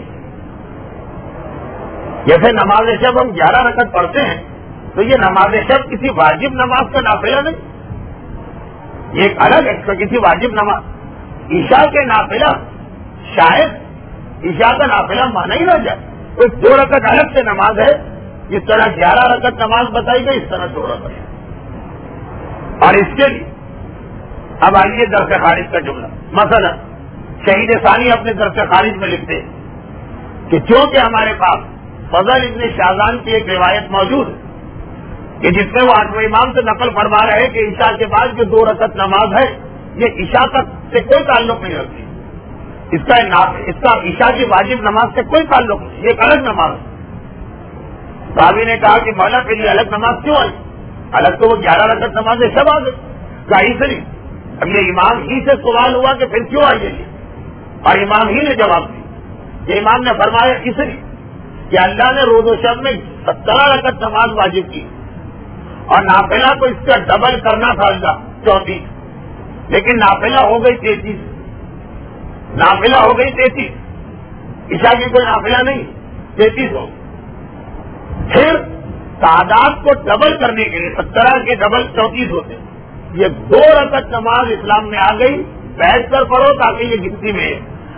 S1: جیسے نماز شب ہم 11 رکعت پڑھتے ہیں تو یہ نماز شب کسی واجب نماز کا نافلہ نہیں، یہ ایک الگ ہے کسی واجب نماز. عشاء کے نافلہ شاید عشاء کا نافلہ مانا ہی نہ جائے. تو 2 رکعت الگ سے نماز ہے، جس طرح 11 رکعت نماز بتائی گئی اس طرح 2 رکعت. اور اس کے لیے اب آئیے درس خارج کا جملہ. مثلا شہید ثانی اپنے درس خارج میں لکھتے ہیں کہ چونکہ ہمارے پاس فضل ابن شاذان کی ایک روایت موجود ہے کہ جس میں وہ 8ویں امام سے نقل فرما رہے ہیں کہ عشاء کے بعد جو 2 رکعت نماز ہے یہ عشاء تک سے کوئی تعلق نہیں رکھتی، اس کا عشاء کی واجب نماز سے کوئی تعلق نہیں، یہ ایک الگ نماز ہے. صحابی نے کہا کہ مولا کے لیے الگ نماز کیوں آئی؟ الگ تو وہ 11 رکعت نماز شب آ گئی. کہا اس لیے. اب یہ امام ہی سے سوال ہوا کہ پھر کیوں آئی ہے، اور امام ہی نے جواب دیا. یہ امام نے فرمایا اس لیے کہ اللہ نے روز و شب میں 17 رکعت نماز واجب کی اور نافلہ کو اس کا ڈبل کرنا تھا 34، لیکن نافلہ ہو گئی 33. نافلہ ہو گئی 33، عشاء کی کوئی نافلہ نہیں، 33 ہو. پھر تعداد کو ڈبل کرنے کے لیے 17 کے ڈبل 34 ہوتے. یہ 2 رکعت نماز اسلام میں آ گئی، بیٹھ کر پڑھو تاکہ یہ گنتی میں ہے.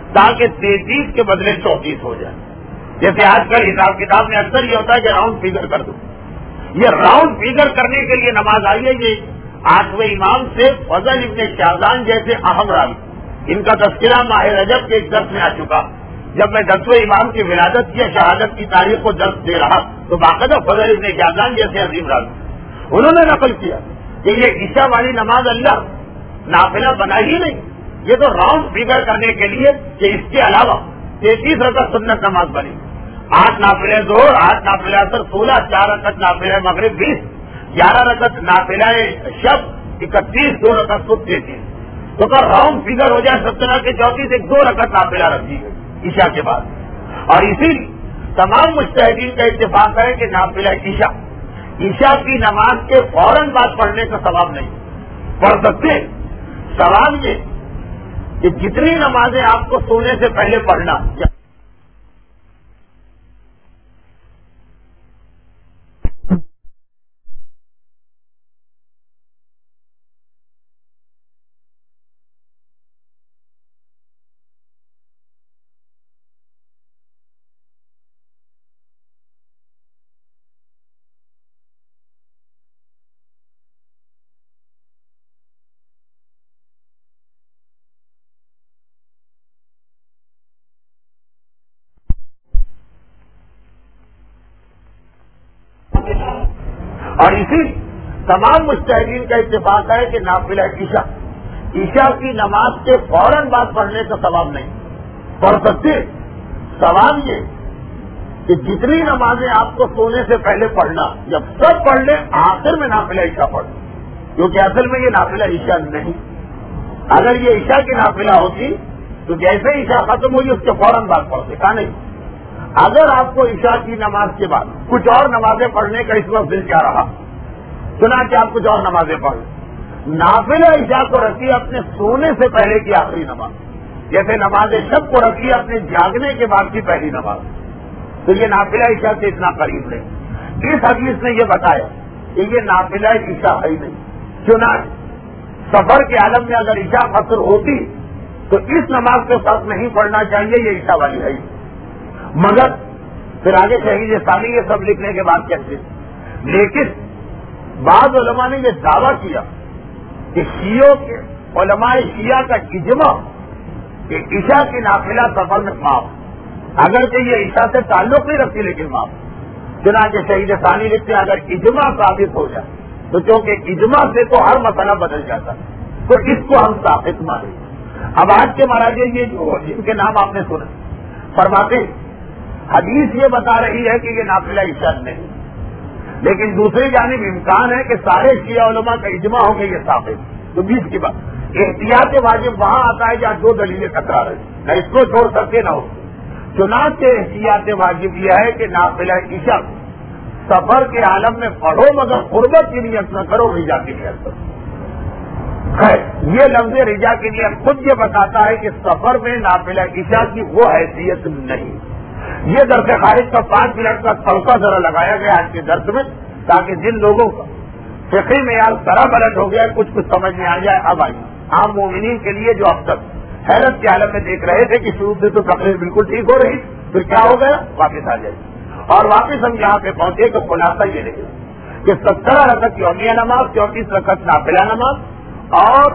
S1: تاکہ 33 کے بدلے 34 ہو جائے. جیسے آج کل حساب کتاب میں اکثر یہ ہوتا ہے کہ راؤنڈ فگر کر دو. یہ راؤنڈ فگر کرنے کے لیے نماز آئی ہے. یہ 8ویں امام سے فضل ابن شاہزان جیسے اہم راوی, ان کا تذکرہ ماہ رجب کے ایک درس میں آ چکا. جب میں 10ویں امام کی ولادت یا شہادت کی تاریخ کو درس دے رہا تو باقاعدہ فضل ابن شاہزان جیسے عظیم راوی انہوں نے نقل کیا کہ یہ عشاء والی نماز اللہ نافلہ بنا ہی نہیں, یہ تو راؤنڈ فگر کرنے کے لیے کہ اس کے علاوہ 33 رکعت سنت نماز بنی. 8 نافلہ ظہر, 8 نافلہ اثر 16, 4 رکعت نافلہ مغرب 20, 11 رکعت نافلہ شب 31, 2 رکعت صبح 33. تو اگر راؤنڈ فگر ہو جائے 17 کے 34, 2 رکعت نافلہ رکھ دی گئی عشاء کے بعد. اور اسی تمام مجتہدین کا اتفاق ہے کہ نافلہ عشاء کی نماز کے فوراً بعد پڑھنے کا ثواب نہیں پڑھ سکتے. سوال یہ کہ جتنی نمازیں آپ کو سونے سے پہلے پڑھنا اور اسی تمام مجتہدین کا اتفاق ہے کہ نافلہ عشاء کی نماز کے فوراً بعد پڑھنے کا ثواب نہیں پڑھ سکتے. سوال یہ کہ جتنی نمازیں آپ کو سونے سے پہلے پڑھنا جب سب پڑھ لیں آخر میں نافلہ عشاء پڑھ, کیونکہ اصل میں یہ نافلہ عشاء نہیں. اگر یہ عشاء کی نافلہ ہوتی تو جیسے عشاء ختم ہوئی اس کے فوراً بعد پڑھتے کا نہیں. اگر آپ کو عشاء کی نماز کے بعد کچھ اور نمازیں پڑھنے کا اس وقت دل کیا رہا, سنا کہ آپ کچھ اور نمازیں پڑھ, نافلہ عشاء کو رکھیے اپنے سونے سے پہلے کی آخری نماز, جیسے نماز شب کو رکھیے اپنے جاگنے کے بعد کی پہلی نماز. تو یہ نافلہ عشاء سے اتنا قریب ہے. اس حدیث نے یہ بتایا کہ یہ نافلہ عشاء ہے ہی نہیں. چنانچہ سفر کے عالم میں اگر عشاء قصر ہوتی تو اس نماز کو ساتھ نہیں پڑھنا چاہیے, یہ عشاء والی ہے. مگر پھر آگے شہید ثانی یہ سب لکھنے کے بعد کہتے ہیں, لیکن بعض علماء نے یہ دعویٰ کیا کہ شیعوں کے علماء شیعہ کا اجماع کہ عشاء کی نافلہ سفر میں معاف, اگرچہ یہ عشاء سے تعلق نہیں رکھتی لیکن معاف. چنانچہ شہید ثانی لکھتے ہیں اگر اجماع ثابت ہو جائے تو چونکہ اجماع سے تو ہر مسئلہ بدل جاتا ہے تو اس کو ہم ثابت مانیں. اب آج کے مراجع یہ جو جن کے نام آپ نے سنا فرماتے حدیث یہ بتا رہی ہے کہ یہ نافلہ عشاء نہیں, لیکن دوسری جانب امکان ہے کہ سارے شیعہ علماء کا اجماع ہو کہ یہ ثابت. تو 20 کی بات احتیاط واجب وہاں آتا ہے جہاں 2 دلیلیں ٹکرا رہی, نہ اس کو چھوڑ سکتے نہ ہو. چنانچہ احتیاط واجب یہ ہے کہ نافلہ عشاء سفر کے عالم میں پڑھو مگر قربت کی نیت نہ کرو, رجا کی نیت کرو. یہ لفظ رجا کی نیت خود یہ بتاتا ہے کہ سفر میں نافلہ عشاء کی وہ حیثیت نہیں. یہ درس خارج کا 5 منٹ کا تڑکا ذرا لگایا گیا آج کے درس میں تاکہ جن لوگوں کا فقہی معیار طرح بلٹ ہو گیا کچھ سمجھ میں آ جائے. اب آئیے عام مومنین کے لیے جو اب تک حیرت کے عالم میں دیکھ رہے تھے کہ شروع سے تو تقریر بالکل ٹھیک ہو رہی, پھر کیا ہو گیا, واپس آ جائے. اور واپس ہم یہاں پہ پہنچے تو خلاصہ یہ نکلا کہ 17 رکعت یومیہ نماز, 34 رکعت نافلہ نماز, اور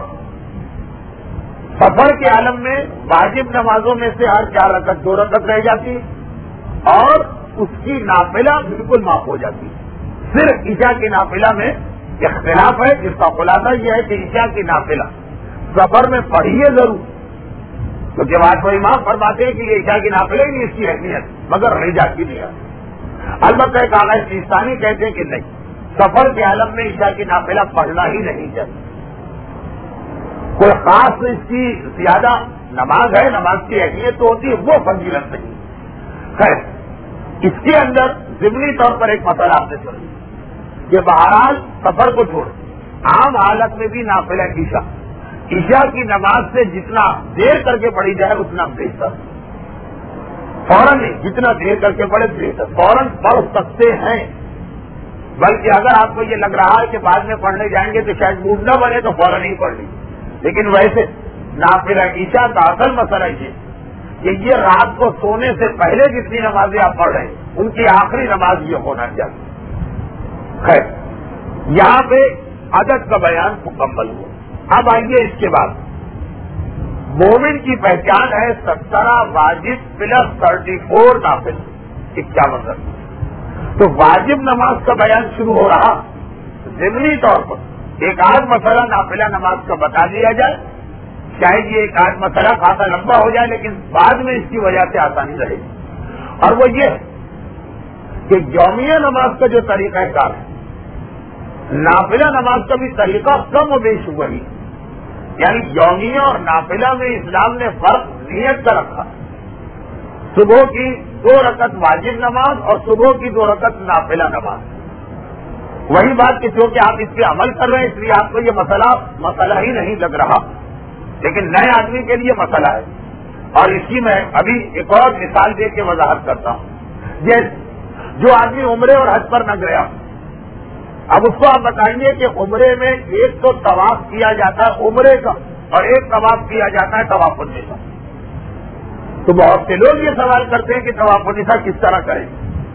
S1: سفر کے عالم میں واجب نمازوں میں سے ہر 4 رکعت 2 رکعت رہ جاتی اور اس کی نافلہ بالکل معاف ہو جاتی. صرف عشاء کی نافلہ میں اختلاف ہے جس کا خلاصہ یہ ہے کہ عشاء کی نافلہ سفر میں پڑھیے ضرور, کیونکہ واجب امام فرماتے ہیں کہ یہ عشاء کی نافلہ ہی نہیں اس کی اہمیت, مگر رجا کی نہیں ہے. البتہ ایک آغاز سیستانی کہتے ہیں کہ نہیں, سفر کے عالم میں عشاء کی نافلہ پڑھنا ہی نہیں چاہیے. کوئی خاص اس کی زیادہ نماز ہے, نماز کی اہمیت تو ہوتی ہے, وہ فضیلت نہیں. خیر اس کے اندر ضمنی طور پر ایک مسئلہ آپ نے سنا کہ بہرحال سفر کو چھوڑ عام حالت میں بھی نافلہ عشاء کی نماز سے جتنا دیر کر کے پڑھی جائے اتنا بہتر. فوراً نہیں, جتنا دیر کر کے پڑھے بہتر. فوراً پڑھ سکتے ہیں, بلکہ اگر آپ کو یہ لگ رہا ہے کہ بعد میں پڑھنے جائیں گے تو شاید موڈ نہ بنے تو فوراً ہی پڑھ لی. لیکن ویسے نافلہ عشاء کا اصل مسئلہ یہ کہ یہ رات کو سونے سے پہلے جتنی نمازیں آپ پڑھ رہے ہیں ان کی آخری نماز یہ ہونا چاہیے. خیر, یہاں پہ عدد کا بیان مکمل ہوا. اب آئیے اس کے بعد مومن کی پہچان ہے 17 واجب پلس 34 نافل. 51. تو واجب نماز کا بیان شروع ہو رہا. ضمنی طور پر ایک آدھ مسئلہ نافلہ نماز کا بتا دیا جائے, شاید یہ ایک آدھ مسئلہ خاصا لمبا ہو جائے لیکن بعد میں اس کی وجہ سے آسانی رہے گی. اور وہ یہ ہے کہ یومیہ نماز کا جو طریقہ کار ہے, نافلہ نماز کا بھی طریقہ کم و بیش وہی, یعنی یومیہ اور نافلہ میں اسلام نے فرق نیت کا رکھا. صبح کی 2 رکعت واجب نماز اور صبح کی 2 رکعت نافلہ نماز. وہی بات کہ چونکہ آپ اس پہ عمل کر رہے ہیں اس لیے آپ کو یہ مسئلہ ہی نہیں لگ رہا, لیکن نئے آدمی کے لیے مسئلہ ہے. اور اس کی میں ابھی ایک اور مثال دے کے وضاحت کرتا ہوں. جیسے جو آدمی عمرے اور حج پر نہ گیا, اب اس کو آپ بتائیں گے کہ عمرے میں ایک تو طواف کیا جاتا ہے عمرے کا اور ایک طواف کیا جاتا ہے طواف النساء. تو بہت سے لوگ یہ سوال کرتے ہیں کہ طواف النساء کس طرح کریں.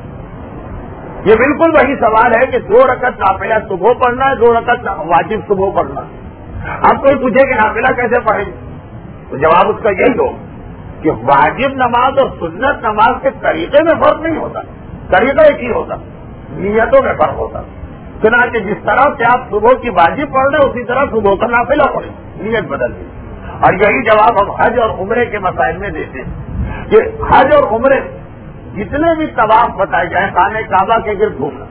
S1: یہ بالکل وہی سوال ہے کہ 2 رکعت نافلہ صبح پڑھنا ہے, 2 رکعت واجب صبح پڑھنا ہے. آپ کوئی پوچھے کہ نافلہ کیسے پڑھیں گے, تو جواب اس کا یہی ہو کہ واجب نماز اور سنت نماز کے طریقے میں فرق نہیں ہوتا, طریقہ ایک ہی ہوتا, نیتوں میں فرق ہوتا. چنانچہ جس طرح سے آپ صبح کی واجب پڑھ رہے اسی طرح صبح کا نافلہ پڑھیں, نیت بدل دی. اور یہی جواب ہم حج اور عمرے کے مسائل میں دیتے ہیں کہ حج اور عمرے جتنے بھی طواف بتائے جائیں خانہ کعبہ کے گرد گھومنا,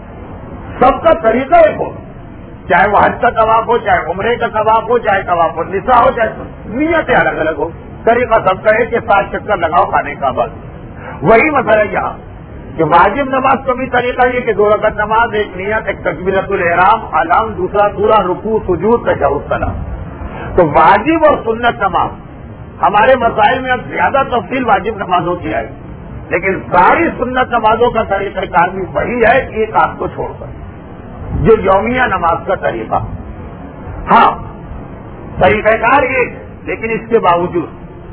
S1: سب کا طریقہ ایک ہو, چاہے وہ حج کا طواف ہو, چاہے عمرے کا طواف ہو, چاہے طواف النساء ہو, چاہے نیتیں الگ الگ ہو, طریقہ سب کا ہے کہ 7 چکر لگاؤ خانہ کعبہ. وہی مسئلہ یہاں کہ واجب نماز کا بھی طریقہ یہ کہ 2 رکعت نماز, ایک نیت, ایک تکبیرۃ الاحرام, علام, دوسرا سورہ, رکوع, سجود, تشہد, سلام. تو واجب اور سنت نماز ہمارے مسائل میں اب زیادہ تفصیل واجب نمازوں کی آئی, لیکن ساری سنت نمازوں کا طریقہ کار بھی وہی ہے ایک آپ کو چھوڑ کر, جو یومیہ نماز کا طریقہ. ہاں طریقہ کار ایک, لیکن اس کے باوجود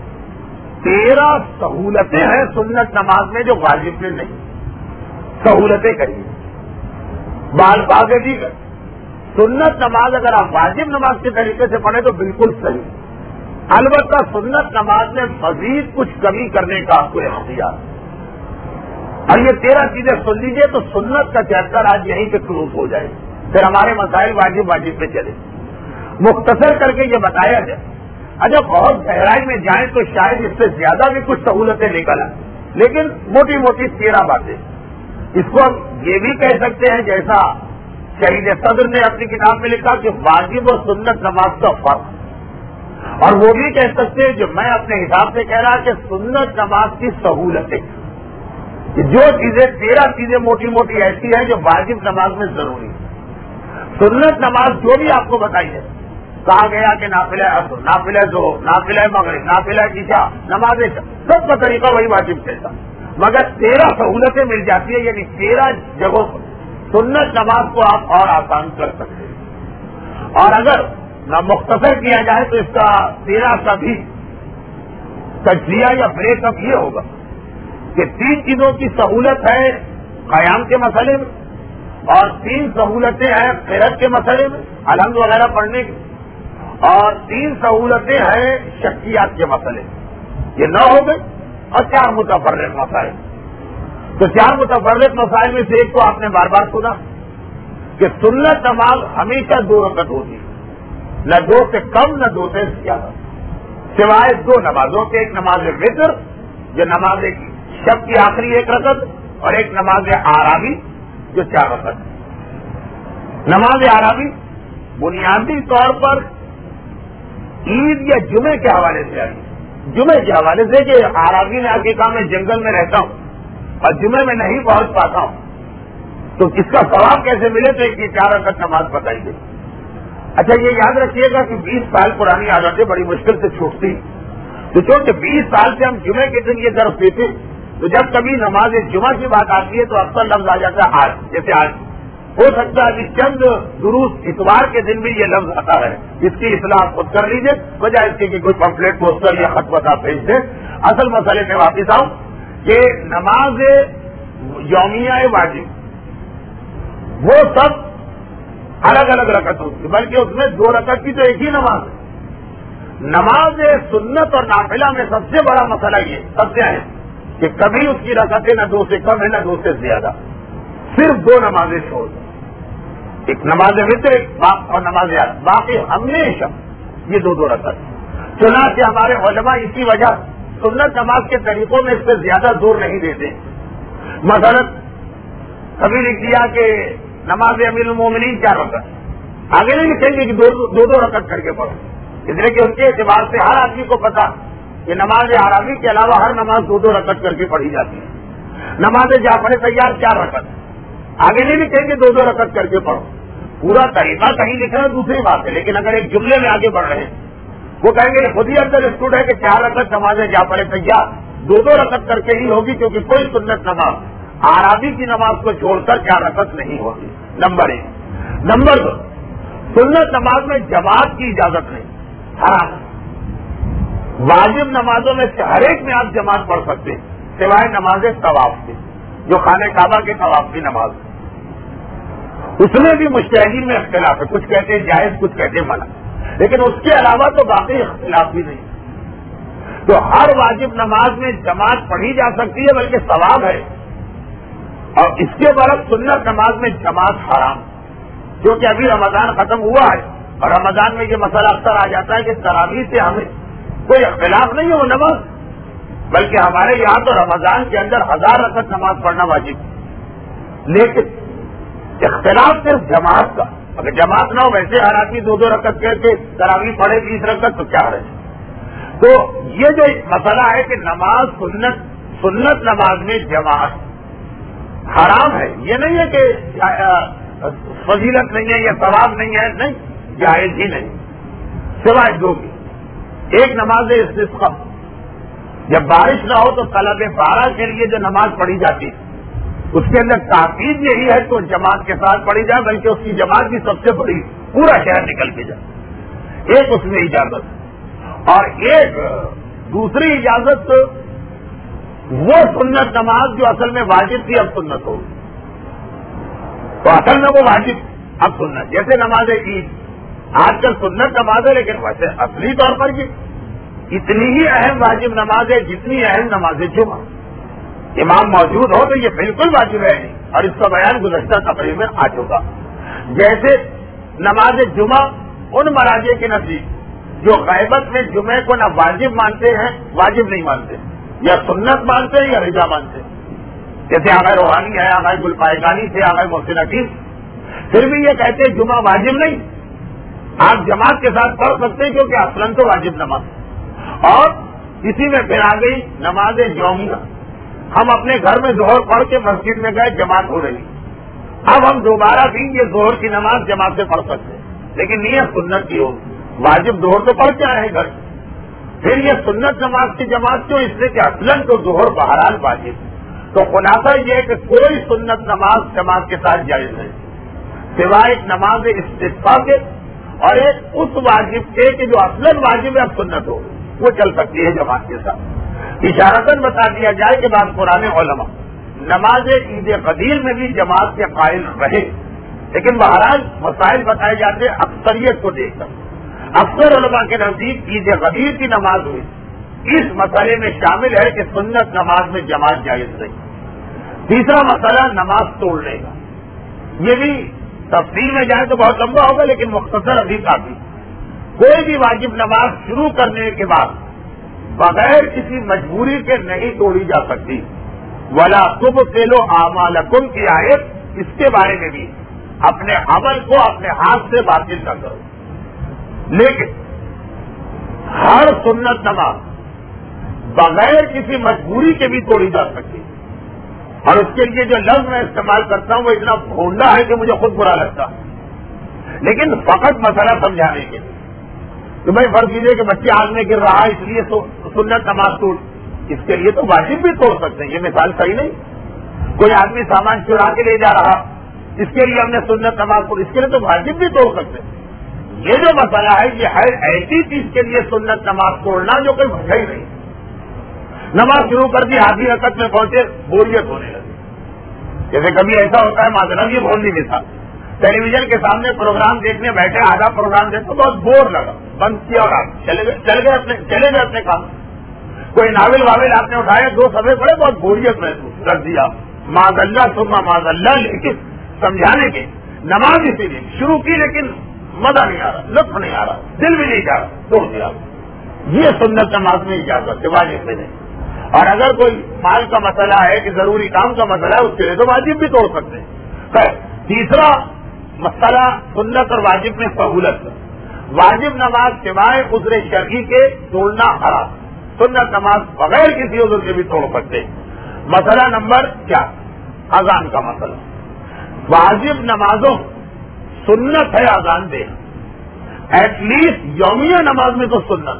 S1: 13 سہولتیں ہیں سنت نماز میں جو واجب میں نہیں. سہولتیں کریے بال باغ دیگر. سنت نماز اگر آپ واجب نماز کے طریقے سے پڑھیں تو بالکل صحیح, البتہ سنت نماز میں مزید کچھ کمی کرنے کا آپ کو اختیار. اور یہ 13 چیزیں سن لیجیے تو سنت کا چیپٹر آج یہیں پہ کلوز ہو جائے, پھر ہمارے مسائل واجب پہ چلے. مختصر کر کے یہ بتایا جائے, اچھا بہت گہرائی میں جائیں تو شاید اس سے زیادہ بھی کچھ سہولتیں نکل آئیں, لیکن موٹی موٹی 13 باتیں. اس کو ہم یہ بھی کہہ سکتے ہیں جیسا شہید صدر نے اپنی کتاب میں لکھا کہ واجب اور سنت نماز کا فرق, اور وہ بھی کہہ سکتے ہیں جو میں اپنے حساب سے کہہ رہا کہ سنت نماز کی سہولتیں, جو چیزیں 13 چیزیں موٹی موٹی ایسی ہیں جو واجب نماز میں ضروری ہے. سنت نماز جو بھی آپ کو بتائی ہے, کہا گیا کہ نافلہ عصر, نافلہ ظہر, نافلہ مغرب, نافلہ عشاء, نماز سب کا طریقہ وہی واجب کہتا, مگر 13 سہولتیں مل جاتی ہیں, یعنی 13 جگہوں پر سنت نماز کو آپ اور آسان کر سکتے ہیں. اور اگر نہ مختصر کیا جائے تو اس کا 13 کا بھی تجزیہ یا بریک اپ یہ ہوگا کہ 3 چیزوں کی سہولت ہے قیام کے مسئلے میں, اور 3 سہولتیں ہیں قرأت کے مسئلے میں, الحمد وغیرہ پڑھنے کی, اور 3 سہولتیں ہیں شکیات کے مسئلے میں. یہ 9 ہو گئے, اور 4 متفرق مسائل. تو 4 متفرق مسائل میں سے ایک تو آپ نے بار بار سنا کہ سنت نماز ہمیشہ 2 رکعت ہوتی ہے, نہ 2 سے کم نہ 2 سے زیادہ, سوائے 2 نمازوں کے. ایک نماز وتر جو نماز شب کی آخری 1 رکعت, اور ایک نماز آرابی جو 4 رکعت. نماز آرابی بنیادی طور پر عید یا جمعے کے حوالے سے آئی, جمعے کے حوالے سے کہ آرابی نے آ کے کہا میں جنگل میں رہتا ہوں اور جمعے میں نہیں پہنچ پاتا ہوں, تو اس کا ثواب کیسے ملے, تو ایک 4 رکعت نماز بتائی گئی. اچھا یہ یاد رکھیے گا کہ 20 سال پرانی عادتیں بڑی مشکل سے چھوٹتی, تو چونکہ 20 سال سے ہم جمعے کے دن یہ درس دیتے, تو جب کبھی نماز جمعہ کی بات آتی ہے تو اکثر لفظ آ جاتا ہے آج, جیسے آج ہو سکتا ہے کہ چند دروس اتوار کے دن بھی یہ لفظ آتا ہے، اس کی اصلاح خود کر لیجیے، بجائے اس کی کہ کوئی پمفلیٹ پوسٹر یا خط پتہ بھیج دیں۔ اصل مسئلے میں واپس آؤں کہ نماز یومیہ واجب وہ سب الگ الگ رکعت ہوتی ہے، بلکہ اس میں 2 رکعت کی تو ایک ہی نماز ہے۔ نماز سنت اور نافلہ میں سب سے بڑا مسئلہ یہ سب سے اہم کہ کبھی اس کی رکعتیں نہ 2 سے کم ہے نہ 2 سے زیادہ، صرف 2 نمازیں چھوڑ دیں، ایک نماز وتر اور نماز یاد، باقی ہمیشہ یہ 2 رکعت۔ چنانچہ ہمارے علماء اسی وجہ سنت نماز کے طریقوں میں اس پہ زیادہ زور نہیں دیتے۔ مثلا کبھی لکھ دیا کہ نماز امیر المومنین 4 رکعت، آگے نہیں لکھیں گے کہ 2 رکعت کر کے پڑھو، اس لیے کہ ان کے اعتبار سے ہر آدمی کو پتا کہ نماز عربی کے علاوہ ہر نماز 2 رکعت کر کے پڑھی جاتی ہے۔ نماز جعفر تیار 4 رکعت، آگے نہیں لکھیں گے 2 رکعت کر کے پڑھو، پورا طریقہ کہیں لکھنا ہے دوسری بات ہے، لیکن اگر ایک جملے میں آگے بڑھ رہے ہیں وہ کہیں گے خود ہی اندر اسٹوڈ ہے کہ 4 رکعت نماز جعفر تیار 2 رکعت کر کے ہی ہوگی، کیونکہ کوئی سنت نماز عربی کی نماز کو چھوڑ کر 4 رکعت نہیں ہوگی، نمبر 1۔ نمبر 2، سنت نماز میں جماعت کی اجازت نہیں، حرام۔ واجب نمازوں میں سے ہر ایک میں آپ جماعت پڑھ سکتے ہیں سوائے نماز طواف سے، جو خانہ کعبہ کے طواف کی نماز ہے، اس میں بھی مجتہدین میں اختلاف ہے، کچھ کہتے ہیں جائز کچھ کہتے ہیں منع، لیکن اس کے علاوہ تو باقی اختلاف بھی نہیں۔ تو ہر واجب نماز میں جماعت پڑھی جا سکتی ہے، بلکہ ثواب ہے، اور اس کے برعکس سنت نماز میں جماعت حرام، کیونکہ ابھی رمضان ختم ہوا ہے اور رمضان میں یہ مسئلہ اکثر آ جاتا ہے کہ تراویح سے ہمیں کوئی اختلاف نہیں ہے وہ نماز، بلکہ ہمارے یہاں تو رمضان کے اندر 1000 رکعت نماز پڑھنا واجب ہے، لیکن اختلاف صرف جماعت کا، اگر جماعت نہ ہو ویسے ہر آدمی 2 رکعت کر کے تراویح پڑھے 20 رکعت تو کیا ہے۔ تو یہ جو مسئلہ ہے کہ نماز سنت نماز میں جماعت حرام ہے، یہ نہیں ہے کہ فضیلت نہیں ہے یا ثواب نہیں ہے، نہیں، جائز ہی نہیں، سوائے 2 کی۔ ایک نماز استسقاء، جب بارش نہ ہو تو طلب بارہ کے لیے جو نماز پڑھی جاتی ہے اس کے اندر تاکید یہی ہے تو جماعت کے ساتھ پڑھی جائے، بلکہ اس کی جماعت بھی سب سے بڑی، پورا شہر نکل کے جائے، ایک اس میں اجازت، اور ایک دوسری اجازت وہ سنت نماز جو اصل میں واجب تھی اب سنت ہوگی، تو اصل میں وہ واجب اب سنت، جیسے نماز عید آج کل سنت نماز ہے، لیکن ویسے اصلی طور پر یہ اتنی ہی اہم واجب نماز ہے جتنی اہم نماز جمعہ، امام موجود ہو تو یہ بالکل واجب ہے نہیں، اور اس کا بیان گزشتہ تقریب میں آ چکا۔ جیسے نماز جمعہ ان مراجع کے نزدیک جو غیبت میں جمعے کو نہ واجب مانتے ہیں، واجب نہیں مانتے، یا سنت مانتے ہیں یا رضا مانتے ہیں، جیسے آغا روحانی ہے، آغا گلپائگانی تھے، آغا محسن حکیم، پھر بھی یہ کہتے ہیں جمعہ واجب نہیں، آپ جماعت کے ساتھ پڑھ سکتے ہیں کیونکہ اصلاً تو واجب نماز۔ اور اسی میں پھر آ گئی نماز یومیہ، ہم اپنے گھر میں ظہر پڑھ کے مسجد میں گئے، جماعت ہو رہی، اب ہم دوبارہ بھی یہ ظہر کی نماز جماعت سے پڑھ سکتے ہیں، لیکن نیت سنت کی ہوگی، واجب ظہر تو پڑھ کے آئے گھر، پھر یہ سنت نماز کی جماعت کیوں؟ اس لیے کہ اصلاً تو ظہر بہرحال واجب۔ تو خلاصہ یہ ہے کہ کوئی سنت نماز جماعت کے ساتھ جائز نہیں، سوائے ایک نماز استسقاء کے اور ایک اس واجب کے کہ جو اصلاً واجب ہے اب سنت ہو، وہ چل سکتی ہے جماعت کے ساتھ۔ اشارتاً بتا دیا جائے کہ بعض پرانے علماء نماز عید غدیر میں بھی جماعت کے قائل رہے، لیکن بہرحال مسائل بتائے جاتے اکثریت کو دیکھ کر، اکثر علماء کے نزدیک عید غدیر کی نماز ہوئی اس مسئلے میں شامل ہے کہ سنت نماز میں جماعت جائز نہیں۔ تیسرا مسئلہ نماز توڑنے کا، یہ بھی تفصیل میں جائے تو بہت لمبا ہوگا لیکن مختصر ابھی کافی۔ کوئی بھی واجب نماز شروع کرنے کے بعد بغیر کسی مجبوری کے نہیں توڑی جا سکتی۔ ولا تبطلوا اعمالکم کی آیت اس کے بارے میں بھی اپنے عمل کو اپنے ہاتھ سے باطل نہ کرو، لیکن ہر سنت نماز بغیر کسی مجبوری کے بھی توڑی جا سکتی، اور اس کے لیے جو لفظ میں استعمال کرتا ہوں وہ اتنا بھونڈا ہے کہ مجھے خود برا لگتا ہے، لیکن فقط مسئلہ سمجھانے کے لیے کہ بھائی فرض کیجیے کہ بچے آگ میں گر رہا ہے اس لیے سنت نماز توڑ، اس کے لیے تو واجب بھی توڑ سکتے ہیں، یہ مثال صحیح نہیں۔ کوئی آدمی سامان چرا کے لے جا رہا اس کے لیے ہم نے سنت نماز پڑھی، اس کے لیے تو واجب بھی توڑ سکتے ہیں۔ یہ جو مسئلہ ہے یہ ہے ایسی چیز کے لیے سنت نماز توڑنا جو کوئی وجہ ہی نہیں۔ نماز شروع کر دی، آدھی رکعت میں پہنچے، بوریت ہونے لگی۔ جیسے کبھی ایسا ہوتا ہے معذرت یہ بول نہیں دیتا، ٹیلی ویژن کے سامنے پروگرام دیکھنے بیٹھے، آدھا پروگرام دیکھتے بہت بور لگا، بند کیا اور آپ چلے گئے اپنے کام۔ کوئی ناول واول آپ نے اٹھایا، دو صفحے پڑے، بہت بوریت محسوس رکھ دیا، معاذ اللہ ثم معاذ اللہ، لیکن سمجھانے کے نماز اسی لیے شروع کی لیکن مزہ نہیں آ رہا، لطف نہیں آ رہا، دل بھی نہیں جا رہا، توڑ دیا۔ یہ سنت نماز میں اجازت ہے، واجب میں نہیں۔ اور اگر کوئی مال کا مسئلہ ہے کہ ضروری کام کا مسئلہ ہے، اس کے لیے تو واجب بھی توڑ سکتے ہیں۔ خیر، تیسرا مسئلہ سنت اور واجب میں سہولت۔ واجب نماز سوائے عذر شرعی کے توڑنا حرام، سنت نماز بغیر کسی عذر کے بھی توڑ سکتے ہیں۔ مسئلہ نمبر 4 اذان کا مسئلہ۔ واجب نمازوں سنت ہے اذان دینا، ایٹ لیسٹ یومیہ نماز میں تو سنت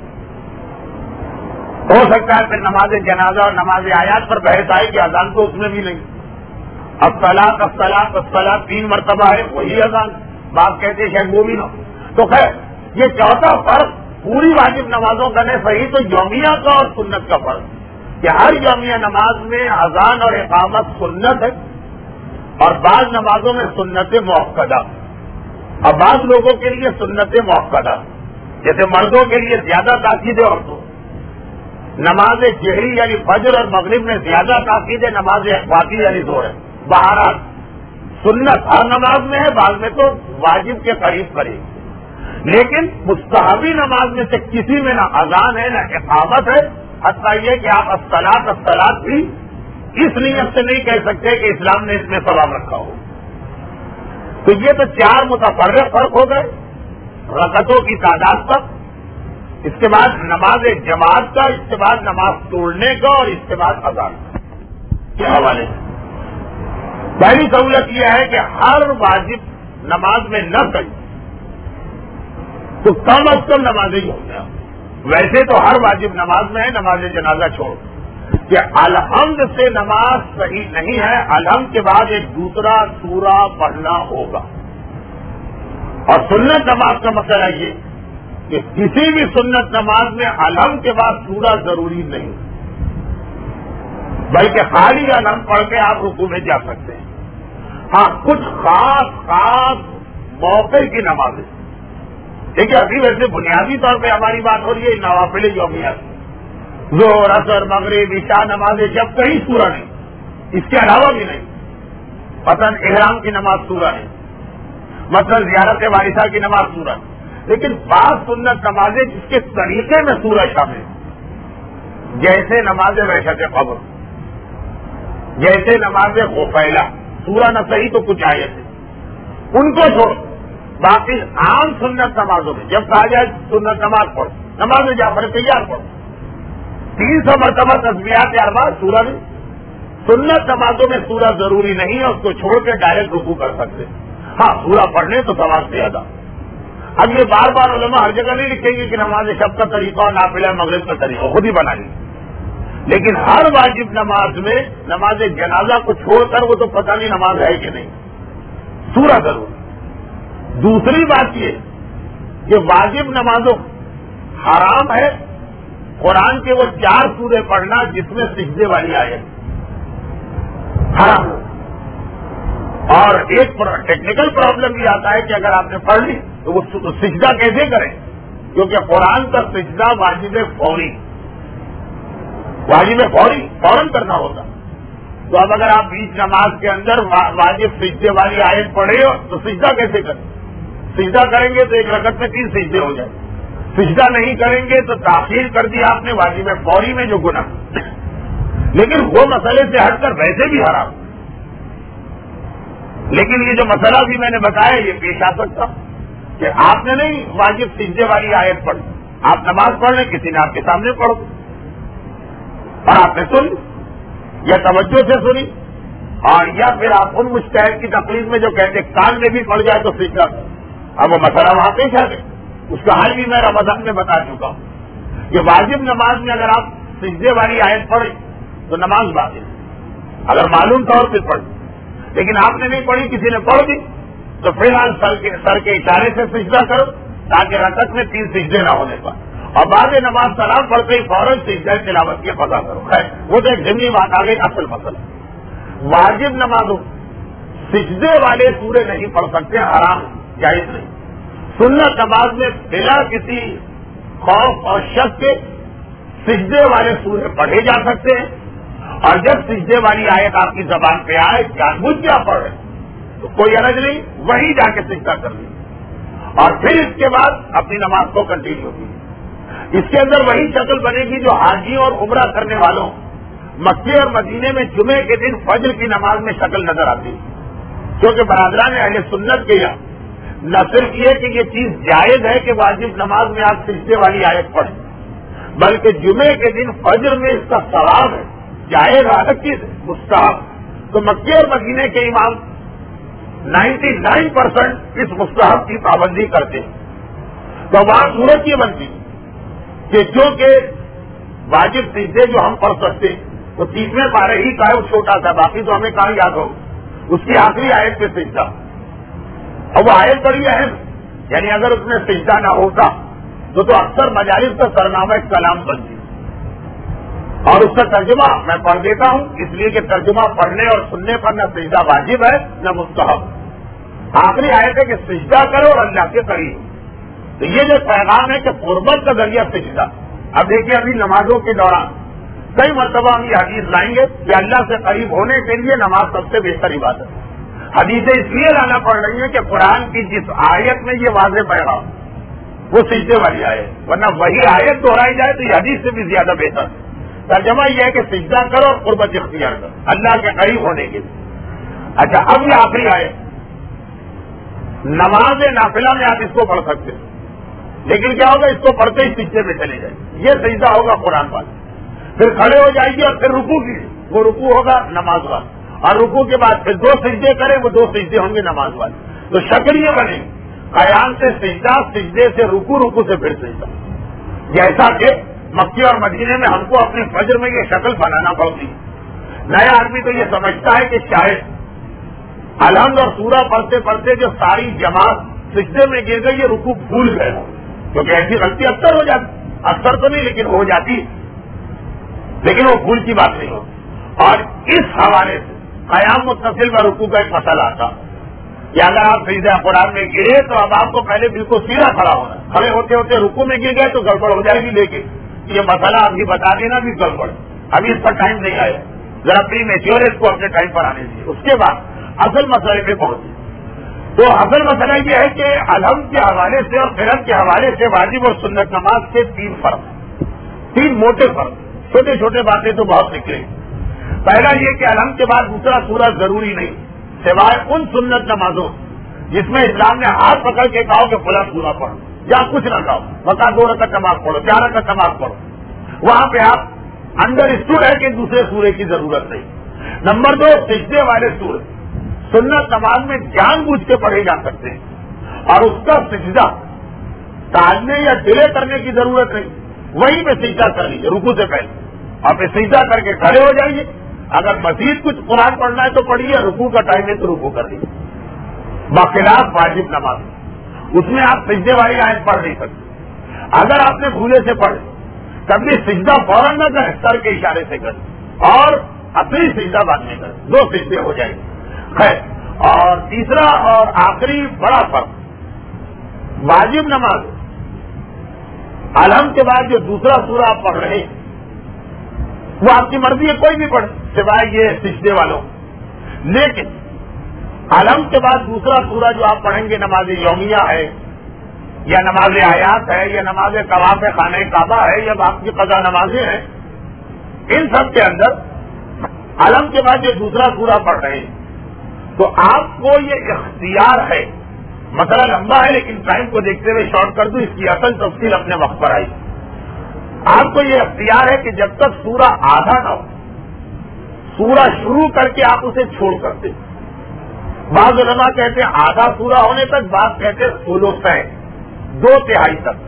S1: ہو سکتا ہے، پھر نماز جنازہ اور نماز آیات پر بحث آئے کہ اذان تو اس میں بھی نہیں۔ الصلاۃ الصلاۃ الصلاۃ 3 مرتبہ ہے، وہی اذان، بات کہتے ہیں شاید وہ بھی نہ ہو۔ تو خیر یہ چوتھا فرق پوری واجب نمازوں کا نہیں، صحیح تو یومیہ کا اور سنت کا فرق کہ ہر یومیہ نماز میں اذان اور اقامت سنت ہے اور بعض نمازوں میں سنت موقدہ، اور بعض لوگوں کے لیے سنت موقدہ، جیسے مردوں کے لیے زیادہ تاکید ہے، عورتوں نماز جہری یعنی فجر اور مغرب میں زیادہ تاکید ہے، نماز اخواتی یعنی ظہر ہے۔ بہرحال سنت ہر نماز میں ہے، بعض میں تو واجب کے قریب قریب، لیکن مستحبی نماز میں سے کسی میں نہ اذان ہے نہ اقامت ہے، حتیٰ یہ کہ آپ الصلاۃ الصلاۃ بھی اس نیت سے نہیں کہہ سکتے کہ اسلام نے اس میں ثواب رکھا ہو۔ تو یہ تو 4 متفرق فرق ہو گئے رکعتوں کی تعداد تک، اس کے بعد نماز جماعت کا، اس کے بعد نماز توڑنے کا، اور اس کے بعد اذان کے حوالے سے پہلی سہولت یہ ہے کہ ہر واجب نماز میں نہ صحیح تو کم از کم نمازیں ہی ہو گیا۔ ویسے تو ہر واجب نماز میں ہے، نماز جنازہ چھوڑ کہ الحمد سے نماز صحیح نہیں ہے، الحمد کے بعد ایک دوسرا سورہ پڑھنا ہوگا۔ اور سنت نماز کا مسئلہ یہ کہ کسی بھی سنت نماز میں الحمد کے بعد سورہ ضروری نہیں، بلکہ خالی الحمد پڑھ کے آپ رکوع میں جا سکتے ہیں۔ ہاں کچھ خاص موقع کی نمازیں، دیکھیے ابھی ویسے بنیادی طور پہ ہماری بات ہو رہی ہے نوافل یومیہ، ظہر اثر مغرب عشاء نمازیں جب کہیں سورہ نہیں، اس کے علاوہ بھی نہیں، مثلاً احرام کی نماز سورہ نہیں، مثلاً زیارت وارثہ کی نماز سورہ نہیں، لیکن بعض سنت نمازیں جس کے طریقے میں سورہ شامل ہے، جیسے نماز وحشت قبر، جیسے نماز غفیلہ، سورہ نہ صحیح تو کچھ آیت ہے، ان کو چھوڑ باقی عام سنت نمازوں میں جب کہا جائے سنت نماز پڑھو، نماز جعفر تیار پڑھو، 300 مرتبہ تسبیحات اربع سورہ نہیں، سنت نمازوں میں سورہ ضروری نہیں ہے، اس کو چھوڑ کے ڈائریکٹ رکوع کر سکتے، ہاں سورہ پڑھنے تو ثواب زیادہ۔ اب یہ بار بار علماء ہر جگہ نہیں لکھیں گے کہ نماز شب کا طریقہ اور نافلہ مغرب کا طریقہ خود ہی بنا لیں، لیکن ہر واجب نماز میں نماز جنازہ کو چھوڑ کر وہ تو پتہ نہیں نماز ہے کہ نہیں، سورہ ضرور۔ دوسری بات یہ کہ واجب نمازوں حرام ہے قرآن کے وہ 4 سورے پڑھنا جس میں سجدے والی آیت حرام، اور ایک ٹیکنیکل پرابلم یہ آتا ہے کہ اگر آپ نے پڑھ لی تو وہ سجدہ کیسے کریں، کیونکہ قرآن کا سجدہ واجب فوری فوراً کرنا ہوتا، تو اب اگر آپ بیچ نماز کے اندر واجب سجدے والی آیت پڑھے ہو تو سجدہ کیسے کریں؟ سجدہ کریں گے تو ایک رکعت میں 3 سجدے ہو جائیں، سجدہ نہیں کریں گے تو تاخیر کر دیا آپ نے واجب فوری میں جو گناہ، لیکن وہ مسئلے سے ہٹ کر ویسے بھی حرام، لیکن یہ جو مسئلہ بھی میں نے بتایا یہ پیش آ سکتا کہ آپ نے نہیں واجب سجدے والی آیت پڑھی، آپ نماز پڑھ لیں، کسی نے آپ کے سامنے پڑھو اور آپ نے سن یا توجہ سے سنی، اور یا پھر آپ ان مجتہد کی تقلید میں جو کہتے کان میں بھی پڑ جائے تو سجدہ، اب وہ مسئلہ وہاں پیش آ گئے، اس کا حل بھی میں رمضان میں بتا چکا ہوں کہ واجب نماز میں اگر آپ سجدے والی آیت پڑھیں تو نماز باطل، اگر معلوم طور پہ پڑھ، لیکن آپ نے نہیں پڑھی، کسی نے پڑھ دی، تو فی الحال سر کے اشارے سے سجدہ کرو تاکہ رکعت میں 3 سجدے نہ ہونے پائے، اور بعد نماز سلام پڑھتے ہی فوراً سجدہ تلاوت کی قضا کرو. خیر وہ تو ایک ضمنی بات آ گئی. اصل مسئلہ واجب نمازوں سجدے والے سورے نہیں پڑھ سکتے، حرام جائز نہیں. سنت نماز میں بلا کسی خوف اور شک کے سجدے والے سورے پڑھے جا سکتے ہیں، اور جب سجدے والی آیت آپ کی زبان پہ آئے جان بوجھ کیا پڑھ رہے تو کوئی عرض نہیں، وہی جا کے سجدہ کر لیں اور پھر اس کے بعد اپنی نماز کو کنٹینیو کی. اس کے اندر وہی شکل بنے گی جو حاجیوں اور عمرہ کرنے والوں مکے اور مدینے میں جمعے کے دن فجر کی نماز میں شکل نظر آتی ہے. کیونکہ برادران اہل سنت کے یہاں نہ صرف یہ کہ یہ چیز جائز ہے کہ واجب نماز میں آپ سجدے والی آیت پڑھیں، بلکہ جمعے کے دن فجر میں اس کا ثواب ہے. جائز الگ چیز ہے، مستحب. تو مکے اور مدینے کے امام 99% اس مستحب کی پابندی کرتے ہیں. تو وہاں صورت یہ بنتی کہ جو کہ واجب سجدے جو ہم پڑھ سکتے ہیں وہ 30ویں پارے ہی کا ہے، وہ چھوٹا تھا، باقی تو ہمیں کہاں یاد ہو. اس کی آخری آیت پہ سجدہ، اور وہ آیت بڑی اہم، یعنی اگر اس میں سجدہ نہ ہوتا تو اکثر مجالس کا سرنامہ کلام بنتی. اور اس کا ترجمہ میں پڑھ دیتا ہوں، اس لیے کہ ترجمہ پڑھنے اور سننے پر نہ سجدہ واجب ہے نہ مستحب. آخری آیت ہے کہ سجدہ کرو اور اللہ کے قریب. تو یہ جو پیغام ہے کہ قربت کا ذریعہ سجدہ. اب دیکھیے ابھی نمازوں کے دوران کئی مرتبہ ہم یہ حدیث لائیں گے کہ اللہ سے قریب ہونے کے لیے نماز سب سے بہتر عبادت ہے. حدیثیں اس لیے لانا پڑ رہی ہیں کہ قرآن کی جس آیت میں یہ واضح پیغام وہ سجدے والی آیت، ورنہ وہی آیت دہرائی جائے تو یہ حدیث سے بھی زیادہ بہتر ہے. ترجمہ یہ ہے کہ سجدہ کرو اور قربت اختیار کرو اللہ کے قریب ہونے کے لیے. اچھا اب یہ آخری آیت، نماز نافلہ میں آپ اس کو پڑھ سکتے ہیں، لیکن کیا ہوگا، اس کو پڑھتے ہی سجدے میں چلے جائیں، یہ سجدہ ہوگا قرآن والا. پھر کھڑے ہو جائے گی اور پھر رکوع کی، وہ رکوع ہوگا نماز والا، اور رکوع کے بعد پھر 2 سجدے کریں، وہ 2 سجدے ہوں گے نماز والے. تو شکل یہ بنے گی قیام سے سجدہ، سجدے سے رکوع، رکوع سے پھر سجدہ. جیسا کہ مکے اور مدینے میں ہم کو اپنے فجر میں یہ شکل بنانا پڑتی. نیا آدمی تو یہ سمجھتا ہے کہ شاید الحمد اور سورہ پڑھتے پڑھتے جو ساری جماعت سجدے میں گر گئی، یہ رکوع بھول گئے، کیونکہ ایسی غلطی اکثر ہو جاتی، اکثر تو نہیں لیکن ہو جاتی، لیکن وہ بھول کی بات نہیں ہوتی. اور اس حوالے سے قیام متصل و رکوع کا ایک مسئلہ آتا کہ اگر آپ سجدہ قرآن میں گرے تو اب آپ کو پہلے بالکل سیدھا کھڑا ہونا ہے. کھڑے ہوتے ہوتے رکوع میں گر گئے تو گڑبڑ ہو جائے گی. لیکن یہ مسئلہ ابھی بتا دینا بھی گڑبڑ، ابھی اس پر ٹائم نہیں آیا، ذرا پری میچور اس کو اپنے ٹائم پر آنے دیجیے. اس کے بعد اصل مسئلے پہ پہنچے. تو اصل مسئلہ یہ ہے کہ الحمد کے حوالے سے اور قرآن کے حوالے سے واجب اور سنت نماز کے 3 فرق، 3 موٹے فرق. چھوٹے چھوٹے باتیں تو بہت نکلے. پہلا یہ کہ الحمد کے بعد دوسرا سورہ ضروری نہیں، سوائے ان سنت نمازوں جس میں اسلام نے ہاتھ پکڑ کے کہا کہ فلاں سورہ پڑھو، یا کچھ نہ کہو، بتا 2 رکعت نماز پڑھو، 4 رکعت نماز پڑھو، وہاں پہ آپ انڈر اسٹوڈ ہے کہ دوسرے سورے کی ضرورت نہیں. نمبر 2 سجدے والے سورے سنت نماز میں جان بوجھ کے پڑھے جا سکتے ہیں، اور اس کا سجدہ ٹالنے یا ڈیلے کرنے کی ضرورت نہیں، وہیں پہ سجدہ کر لیجیے رکوع سے پہلے، اور پھر سجدہ کر کے کھڑے ہو جائیے. اگر مزید کچھ قرآن پڑھنا ہے تو پڑھیے، رکوع کا ٹائم ہے تو رکوع کر لیجیے. باخلاف واجب نماز اس میں آپ سجدے والی آیت پڑھ نہیں سکتے. اگر آپ نے بھولے سے پڑھ تب بھی سجدہ فوراً نہ کریں، سر کے اشارے سے کریں، اور اپنی سجدہ بعد میں کریں، 2 سجدے ہو جائیں گے. خیر، اور تیسرا اور آخری بڑا فرق، واجب نماز الحمد کے بعد جو دوسرا سورہ آپ پڑھ رہے ہیں وہ آپ کی مرضی ہے، کوئی بھی پڑھے سوائے یہ سجدے والوں. لیکن الحمد کے بعد دوسرا سورہ جو آپ پڑھیں گے نماز یومیہ ہے یا نماز آیات ہے یا نماز طواف خانہ کعبہ ہے یا باقی قضا نمازیں ہیں، ان سب کے اندر الحمد کے بعد جو دوسرا سورہ پڑھ رہے ہیں تو آپ کو یہ اختیار ہے. مسئلہ لمبا ہے لیکن ٹائم کو دیکھتے ہوئے شارٹ کر دوں، اس کی اصل تفصیل اپنے وقت پر آئی. آپ کو یہ اختیار ہے کہ جب تک سورہ آدھا نہ ہو، سورہ شروع کر کے آپ اسے چھوڑ سکتے. بعض علماء کہتے ہیں آدھا سورہ ہونے تک، بعض کہتے ہیں ثلث ہے، 2/3 تک.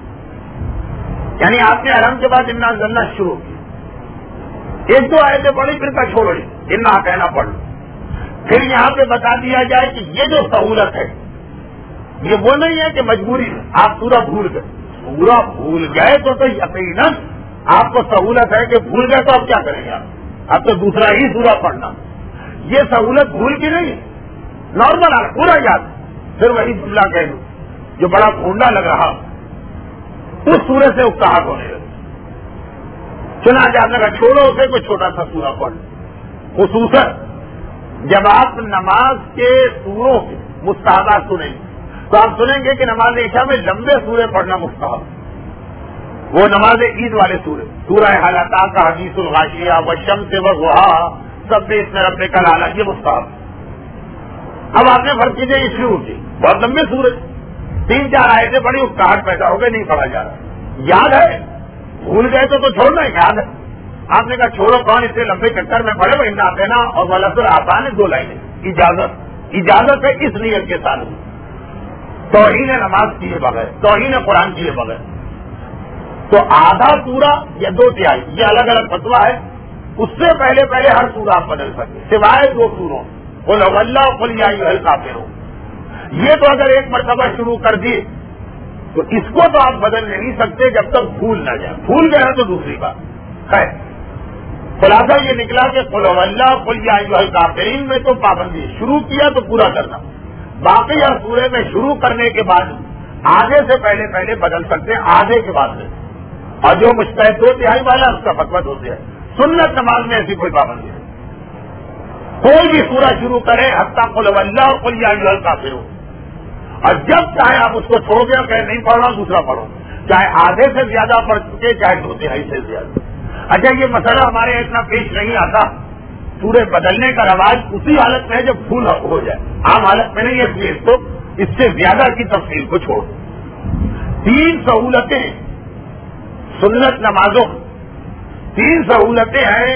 S1: یعنی آپ نے الحمد کے بعد انا انزلنا شروع کی، 1-2 آیتیں پڑھی پھر کا چھوڑ لی، انا کہنا پڑھ لو، پھر یہاں پہ بتا دیا جائے کہ یہ جو سہولت ہے یہ وہ نہیں ہے کہ مجبوری ہے آپ سورہ بھول گئے. سورہ بھول گئے تو یقیناً آپ کو سہولت ہے کہ بھول گئے تو اب کیا کریں گے آپ اب تو دوسرا ہی سورہ پڑھنا. یہ سہولت بھول کی نہیں نارمل پورا یاد. پھر وہی جملہ کہہ دوں جو بڑا پھونڈا لگ رہا اس سورے سے اکتاہٹ ہونے لگی. چنا جانے کا چھوڑو اسے کوئی چھوٹا سا سورہ پڑھ. خصوصاً جب آپ نماز کے سوروں کے مستحبات سنیں گے تو آپ سنیں گے کہ نماز عشاء میں لمبے سورے پڑھنا مستحب. وہ نماز عید والے سورے سورہ حالات کا حدیث الغاشیہ والشمس والضحیٰ سب میں اس میں رب کا اعلیٰ یہ مستحب. اب آپ نے فرض کیجیے یہ شروع کی بہت لمبے سورے 3-4 آیتیں پڑھی اکتاہٹ پیدا ہو گئے نہیں پڑھا جا رہا. یاد ہے بھول گئے تو چھوڑنا ہے. یاد ہے آپ نے کہا چھوڑو کون اتنے لمبے چکر میں پڑے وہ ان دینا اور غلط آسان ہے 2 لائنیں اجازت ہے اس نیت کے ساتھ توہین نماز کیے بغیر توہین قرآن کیے بغیر. تو آدھا سورہ یا 2/3 یہ الگ الگ فتویٰ ہے. اس سے پہلے ہر سورہ آپ بدل سکتے سوائے 2 سوروں قل هو اللہ قل یا ایھا الکافرون. یہ تو اگر ایک مرتبہ شروع کر دیے تو اس کو تو آپ بدل نہیں سکتے جب تک بھول نہ جائے. بھول گئے تو دوسری بات ہے. خلاصہ یہ نکلا کہ قل هو اللہ قل یا ایھا الکافرین میں تو پابندی شروع کیا تو پورا کرنا. باقی ہر سورے میں شروع کرنے کے بعد آدھے سے پہلے بدل سکتے ہیں آدھے کے بعد میں. اور جو مجتہد 2/3 والا اس کا فتویٰ ہوتے ہیں. سنت نماز میں ایسی کوئی پابندی نہیں. کوئی بھی سورہ شروع کرے حتیٰ قل هو اللہ قل یا ایھا الکافرون اور جب چاہے آپ اس کو چھوڑ دیں کہ نہیں پڑھنا دوسرا پڑھو چاہے آدھے سے زیادہ پڑھ چکے چاہے 2/3 سے زیادہ. اچھا یہ مسئلہ ہمارے اتنا پیش نہیں آتا. سورے بدلنے کا رواج اسی حالت میں ہے جب بھول ہو جائے. عام حالت میں نہیں ہے. اس لیے اس کو اس سے زیادہ کی تفصیل کو چھوڑ. 3 سہولتیں سنت نمازوں 3 سہولتیں ہیں.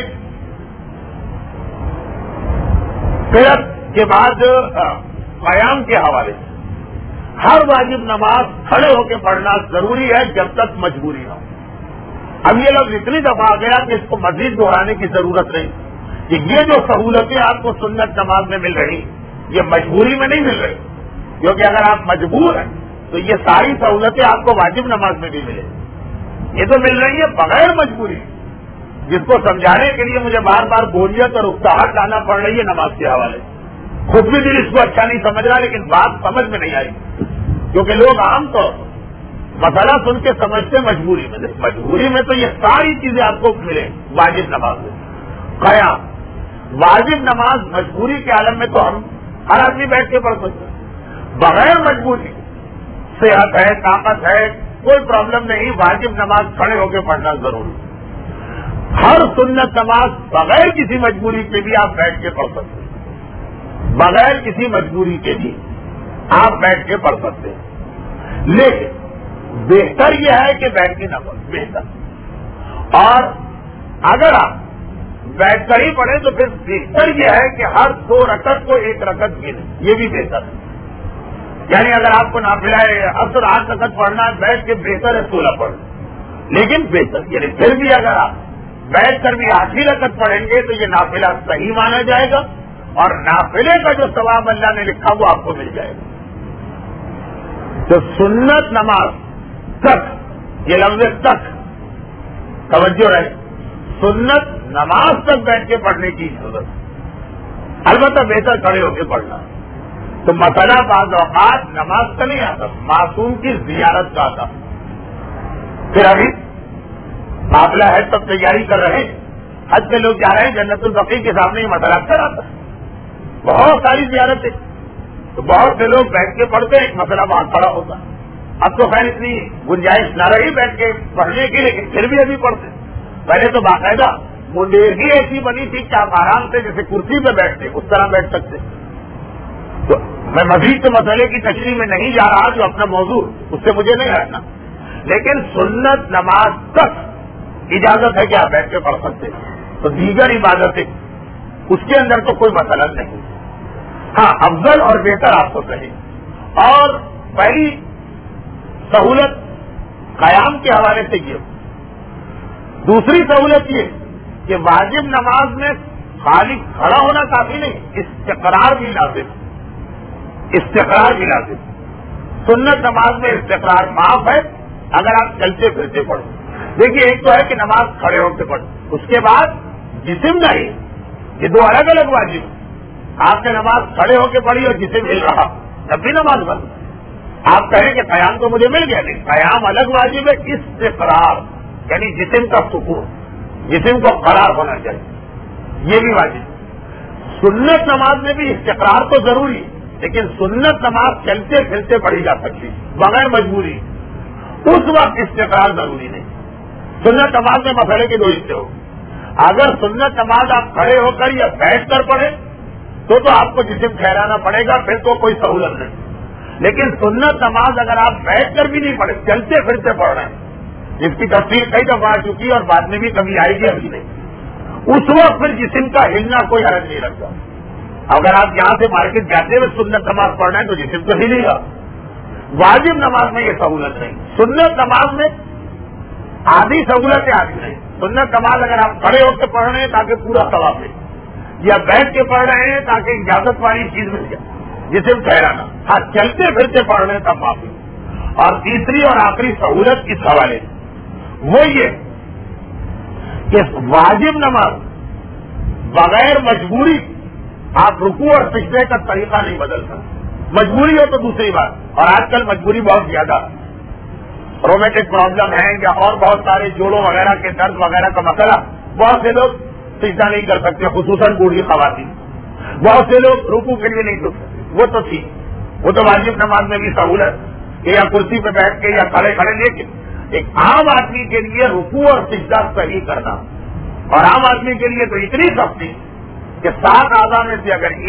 S1: قرأت کے بعد قیام کے حوالے سے ہر واجب نماز کھڑے ہو کے پڑھنا ضروری ہے جب تک مجبوری نہ ہو. اب یہ لوگ اتنی دفعہ آ گیا کہ اس کو مزید دہرانے کی ضرورت نہیں کہ یہ جو سہولتیں آپ کو سنت نماز میں مل رہی یہ مجبوری میں نہیں مل رہی. کیونکہ اگر آپ مجبور ہیں تو یہ ساری سہولتیں آپ کو واجب نماز میں بھی ملے. یہ تو مل رہی ہے بغیر مجبوری جس کو سمجھانے کے لیے مجھے بار بار بولیت اور اکتاہٹ لانا پڑ رہی ہے نماز کے حوالے. خود بھی دل اس کو اچھا نہیں سمجھ رہا لیکن بات سمجھ میں نہیں آئی کیونکہ لوگ عام طور پر مسئلہ سن کے سمجھتے مجبوری میں تو یہ ساری چیزیں آپ کو ملے واجب نماز میں. قیام واجب نماز مجبوری کے عالم میں تو ہم ہر آدمی بیٹھ کے پڑھ سکتے ہیں. بغیر مجبوری صحت ہے طاقت ہے کوئی پرابلم نہیں واجب نماز کھڑے ہو کے پڑھنا ضروری. ہر سنت نماز بغیر کسی مجبوری کے بھی آپ بیٹھ کے پڑھ سکتے ہیں. بغیر کسی مجبوری کے بھی آپ بیٹھ کے پڑھ سکتے ہیں. لیکن بہتر یہ ہے کہ بیٹھ کے نہ پڑھ بہتر. اور اگر آپ بیٹھ کر ہی پڑھیں تو پھر بہتر یہ ہے کہ ہر 2 رکعت کو 1 رکعت گنے. یہ بھی بہتر ہے. یعنی اگر آپ کو نافلہ اثر 8 رکعت پڑھنا ہے بیٹھ کے بہتر ہے 16 پڑھنا لیکن بہتر. یعنی پھر بھی اگر آپ بیٹھ کر بھی 8 رکعت پڑھیں گے تو یہ نافلہ صحیح مانا جائے گا اور نافلے کا جو ثواب اللہ نے لکھا وہ آپ کو مل جائے گا. تو سنت نماز تک یہ لفظ تک توجہ رہے. سنت نماز تک بیٹھ کے پڑھنے کی ضرورت البتہ بہتر کھڑے ہو کے پڑھنا. تو مسئلہ بعض اوقات نماز کا نہیں آتا معصوم کی زیارت کا آتا. پھر ابھی معاملہ ہے تب تیاری کر رہے ہیں. حج کے لوگ جا رہے ہیں جنت البقیع کے سامنے یہ مسئلہ اکثر آتا ہے. بہت ساری زیارتیں تو بہت سے لوگ بیٹھ کے پڑھتے ہیں ایک مسئلہ وہاں کھڑا ہوتا ہے. اب تو خیر اتنی گنجائش نہ رہی بیٹھ کے پڑھنے کی لیکن پھر بھی ابھی پڑھتے. پہلے تو باقاعدہ منڈیرگی ایسی بنی تھی کہ آپ آرام سے جیسے کرسی پہ بیٹھتے اس طرح بیٹھ سکتے. تو میں مزید کے مسئلے کی تشریح میں نہیں جا رہا جو اپنا موضوع اس سے مجھے نہیں ہٹنا لیکن سنت نماز تک اجازت ہے کہ آپ بیٹھ کے پڑھ سکتے. تو دیگر عبادتیں اس کے اندر تو کوئی مسئلہ نہیں. ہاں افضل اور بہتر آپ کو کہیں. اور پہلی سہولت قیام کے حوالے سے یہ. دوسری سہولت یہ کہ واجب نماز میں خالی کھڑا ہونا کافی نہیں، استقرار بھی لازم، استقرار بھی لازم۔ سنت نماز میں استقرار معاف ہے اگر آپ چلتے پھرتے پڑھو۔ دیکھیے ایک تو ہے کہ نماز کھڑے ہو کے پڑھو، اس کے بعد جسم نہیں، یہ دو الگ الگ واجب۔ آپ نے نماز کھڑے ہو کے پڑھی اور جسم ہل رہا تب بھی نماز بند۔ آپ کہیں کہ قیام تو مجھے مل گیا، نہیں، قیام الگ واجب ہے، استقرار یعنی جسم کا سکون، جسم کو قرار ہونا چاہیے، یہ بھی واجب۔ سنت نماز میں بھی استقرار تو ضروری، لیکن سنت نماز چلتے پھرتے پڑھی جا سکتی بغیر مجبوری، اس وقت استقرار ضروری نہیں۔ سنت نماز میں مسئلے کے دو حصے ہو، اگر سنت نماز آپ کھڑے ہو کر یا بیٹھ کر پڑھیں تو آپ کو جسم ٹھہرانا پڑے گا، پھر تو کوئی سہولت نہیں۔ لیکن سنت نماز اگر آپ بیٹھ کر بھی نہیں پڑھے، چلتے پھرتے پڑھ رہے ہیں، جس کی تفصیل کئی دفعہ آ چکی ہے اور بعد میں بھی کبھی آئے گی، ابھی نہیں، اس وقت پھر جسم کا ہلنا کوئی حرج نہیں رکھتا۔ اگر آپ یہاں سے مارکیٹ جاتے ہوئے سنت نماز پڑھ رہے ہیں تو جسم تو ہلے گا۔ واجب نماز میں یہ سہولت نہیں، سنت نماز میں آدھی سہولت ہے آدھی نہیں۔ سنت نماز اگر آپ کھڑے ہو کے پڑھ رہے ہیں تاکہ پورا ثواب ملے، یا بیٹھ کے پڑھ رہے ہیں تاکہ اجازت والی چیز مل جائے، جسم ٹھہرانا، ہاں چلتے پھرتے پڑھ رہے ہیں تب معافی۔ اور تیسری اور آخری سہولت اس حوالے وہ یہ کہ واجب نماز بغیر مجبوری آپ رکوع اور سجدے کا طریقہ نہیں بدل سکتے، مجبوری ہو تو دوسری بات، اور آج کل مجبوری بہت زیادہ، رومیٹک پرابلم ہے یا اور بہت سارے جوڑوں وغیرہ کے درد وغیرہ کا مسئلہ، بہت سے لوگ سجدہ نہیں کر سکتے، خصوصاً بوڑھی خواتین، بہت سے لوگ رکوع کے لیے نہیں جھک سکتے، وہ تو ٹھیک، وہ تو واجب نماز میں بھی سہولت کہ یا کرسی پہ بیٹھ کے یا کھڑے کھڑے، لیکن ایک عام آدمی کے لیے رکوع اور سجدہ صحیح کرنا، اور عام آدمی کے لیے تو اتنی سختی کہ 7 اعضاء میں سے اگر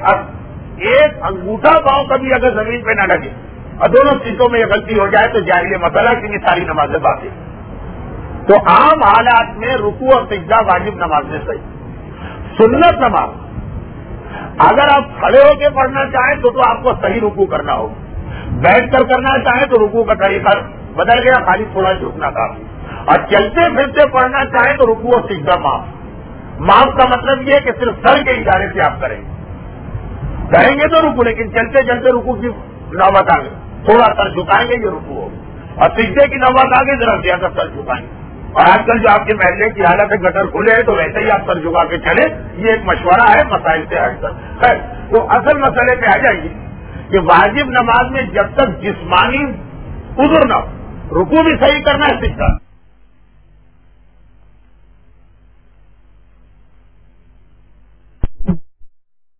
S1: ایک انگوٹھا پاؤں کبھی اگر زمین پہ نہ لگے اور دونوں چیزوں میں یہ غلطی ہو جائے تو جاہل مسئلہ کہ یہ ساری نمازیں باقی۔ تو عام حالات میں رکوع اور سجدہ واجب نماز میں صحیح۔ سنت نماز اگر آپ کھڑے ہو کے پڑھنا چاہیں تو آپ کو صحیح رکوع کرنا ہوگا، بیٹھ کر کرنا چاہیں تو رکوع کا طریقہ بدل گیا، خالی تھوڑا جھکنا کافی، اور چلتے پھرتے پڑھنا چاہیں تو رکوع اور سجدہ معاف کا مطلب یہ ہے کہ صرف سر کے اشارے سے آپ کریں گے تو رکوع، لیکن چلتے چلتے رکوع کی نوبت آ گئی، تھوڑا سر جھکائیں گے یہ رکوع ہوگا، اور سجدے کی نوبت آ گئی ذرا زیادہ سر جھکائیں گے۔ اور آج کل جو آپ کے محلے کی حالت ہے گٹر کھلے ہیں تو ویسے ہی آپ سر جھکا کے چلے، یہ ایک مشورہ ہے مسائل سے ہٹ کر۔ خیر، تو اصل مسئلے پہ آ جائیے کہ واجب نماز میں جب تک جسمانی عذر نہ ہو، رکوع بھی صحیح کرنا ہے، سجدہ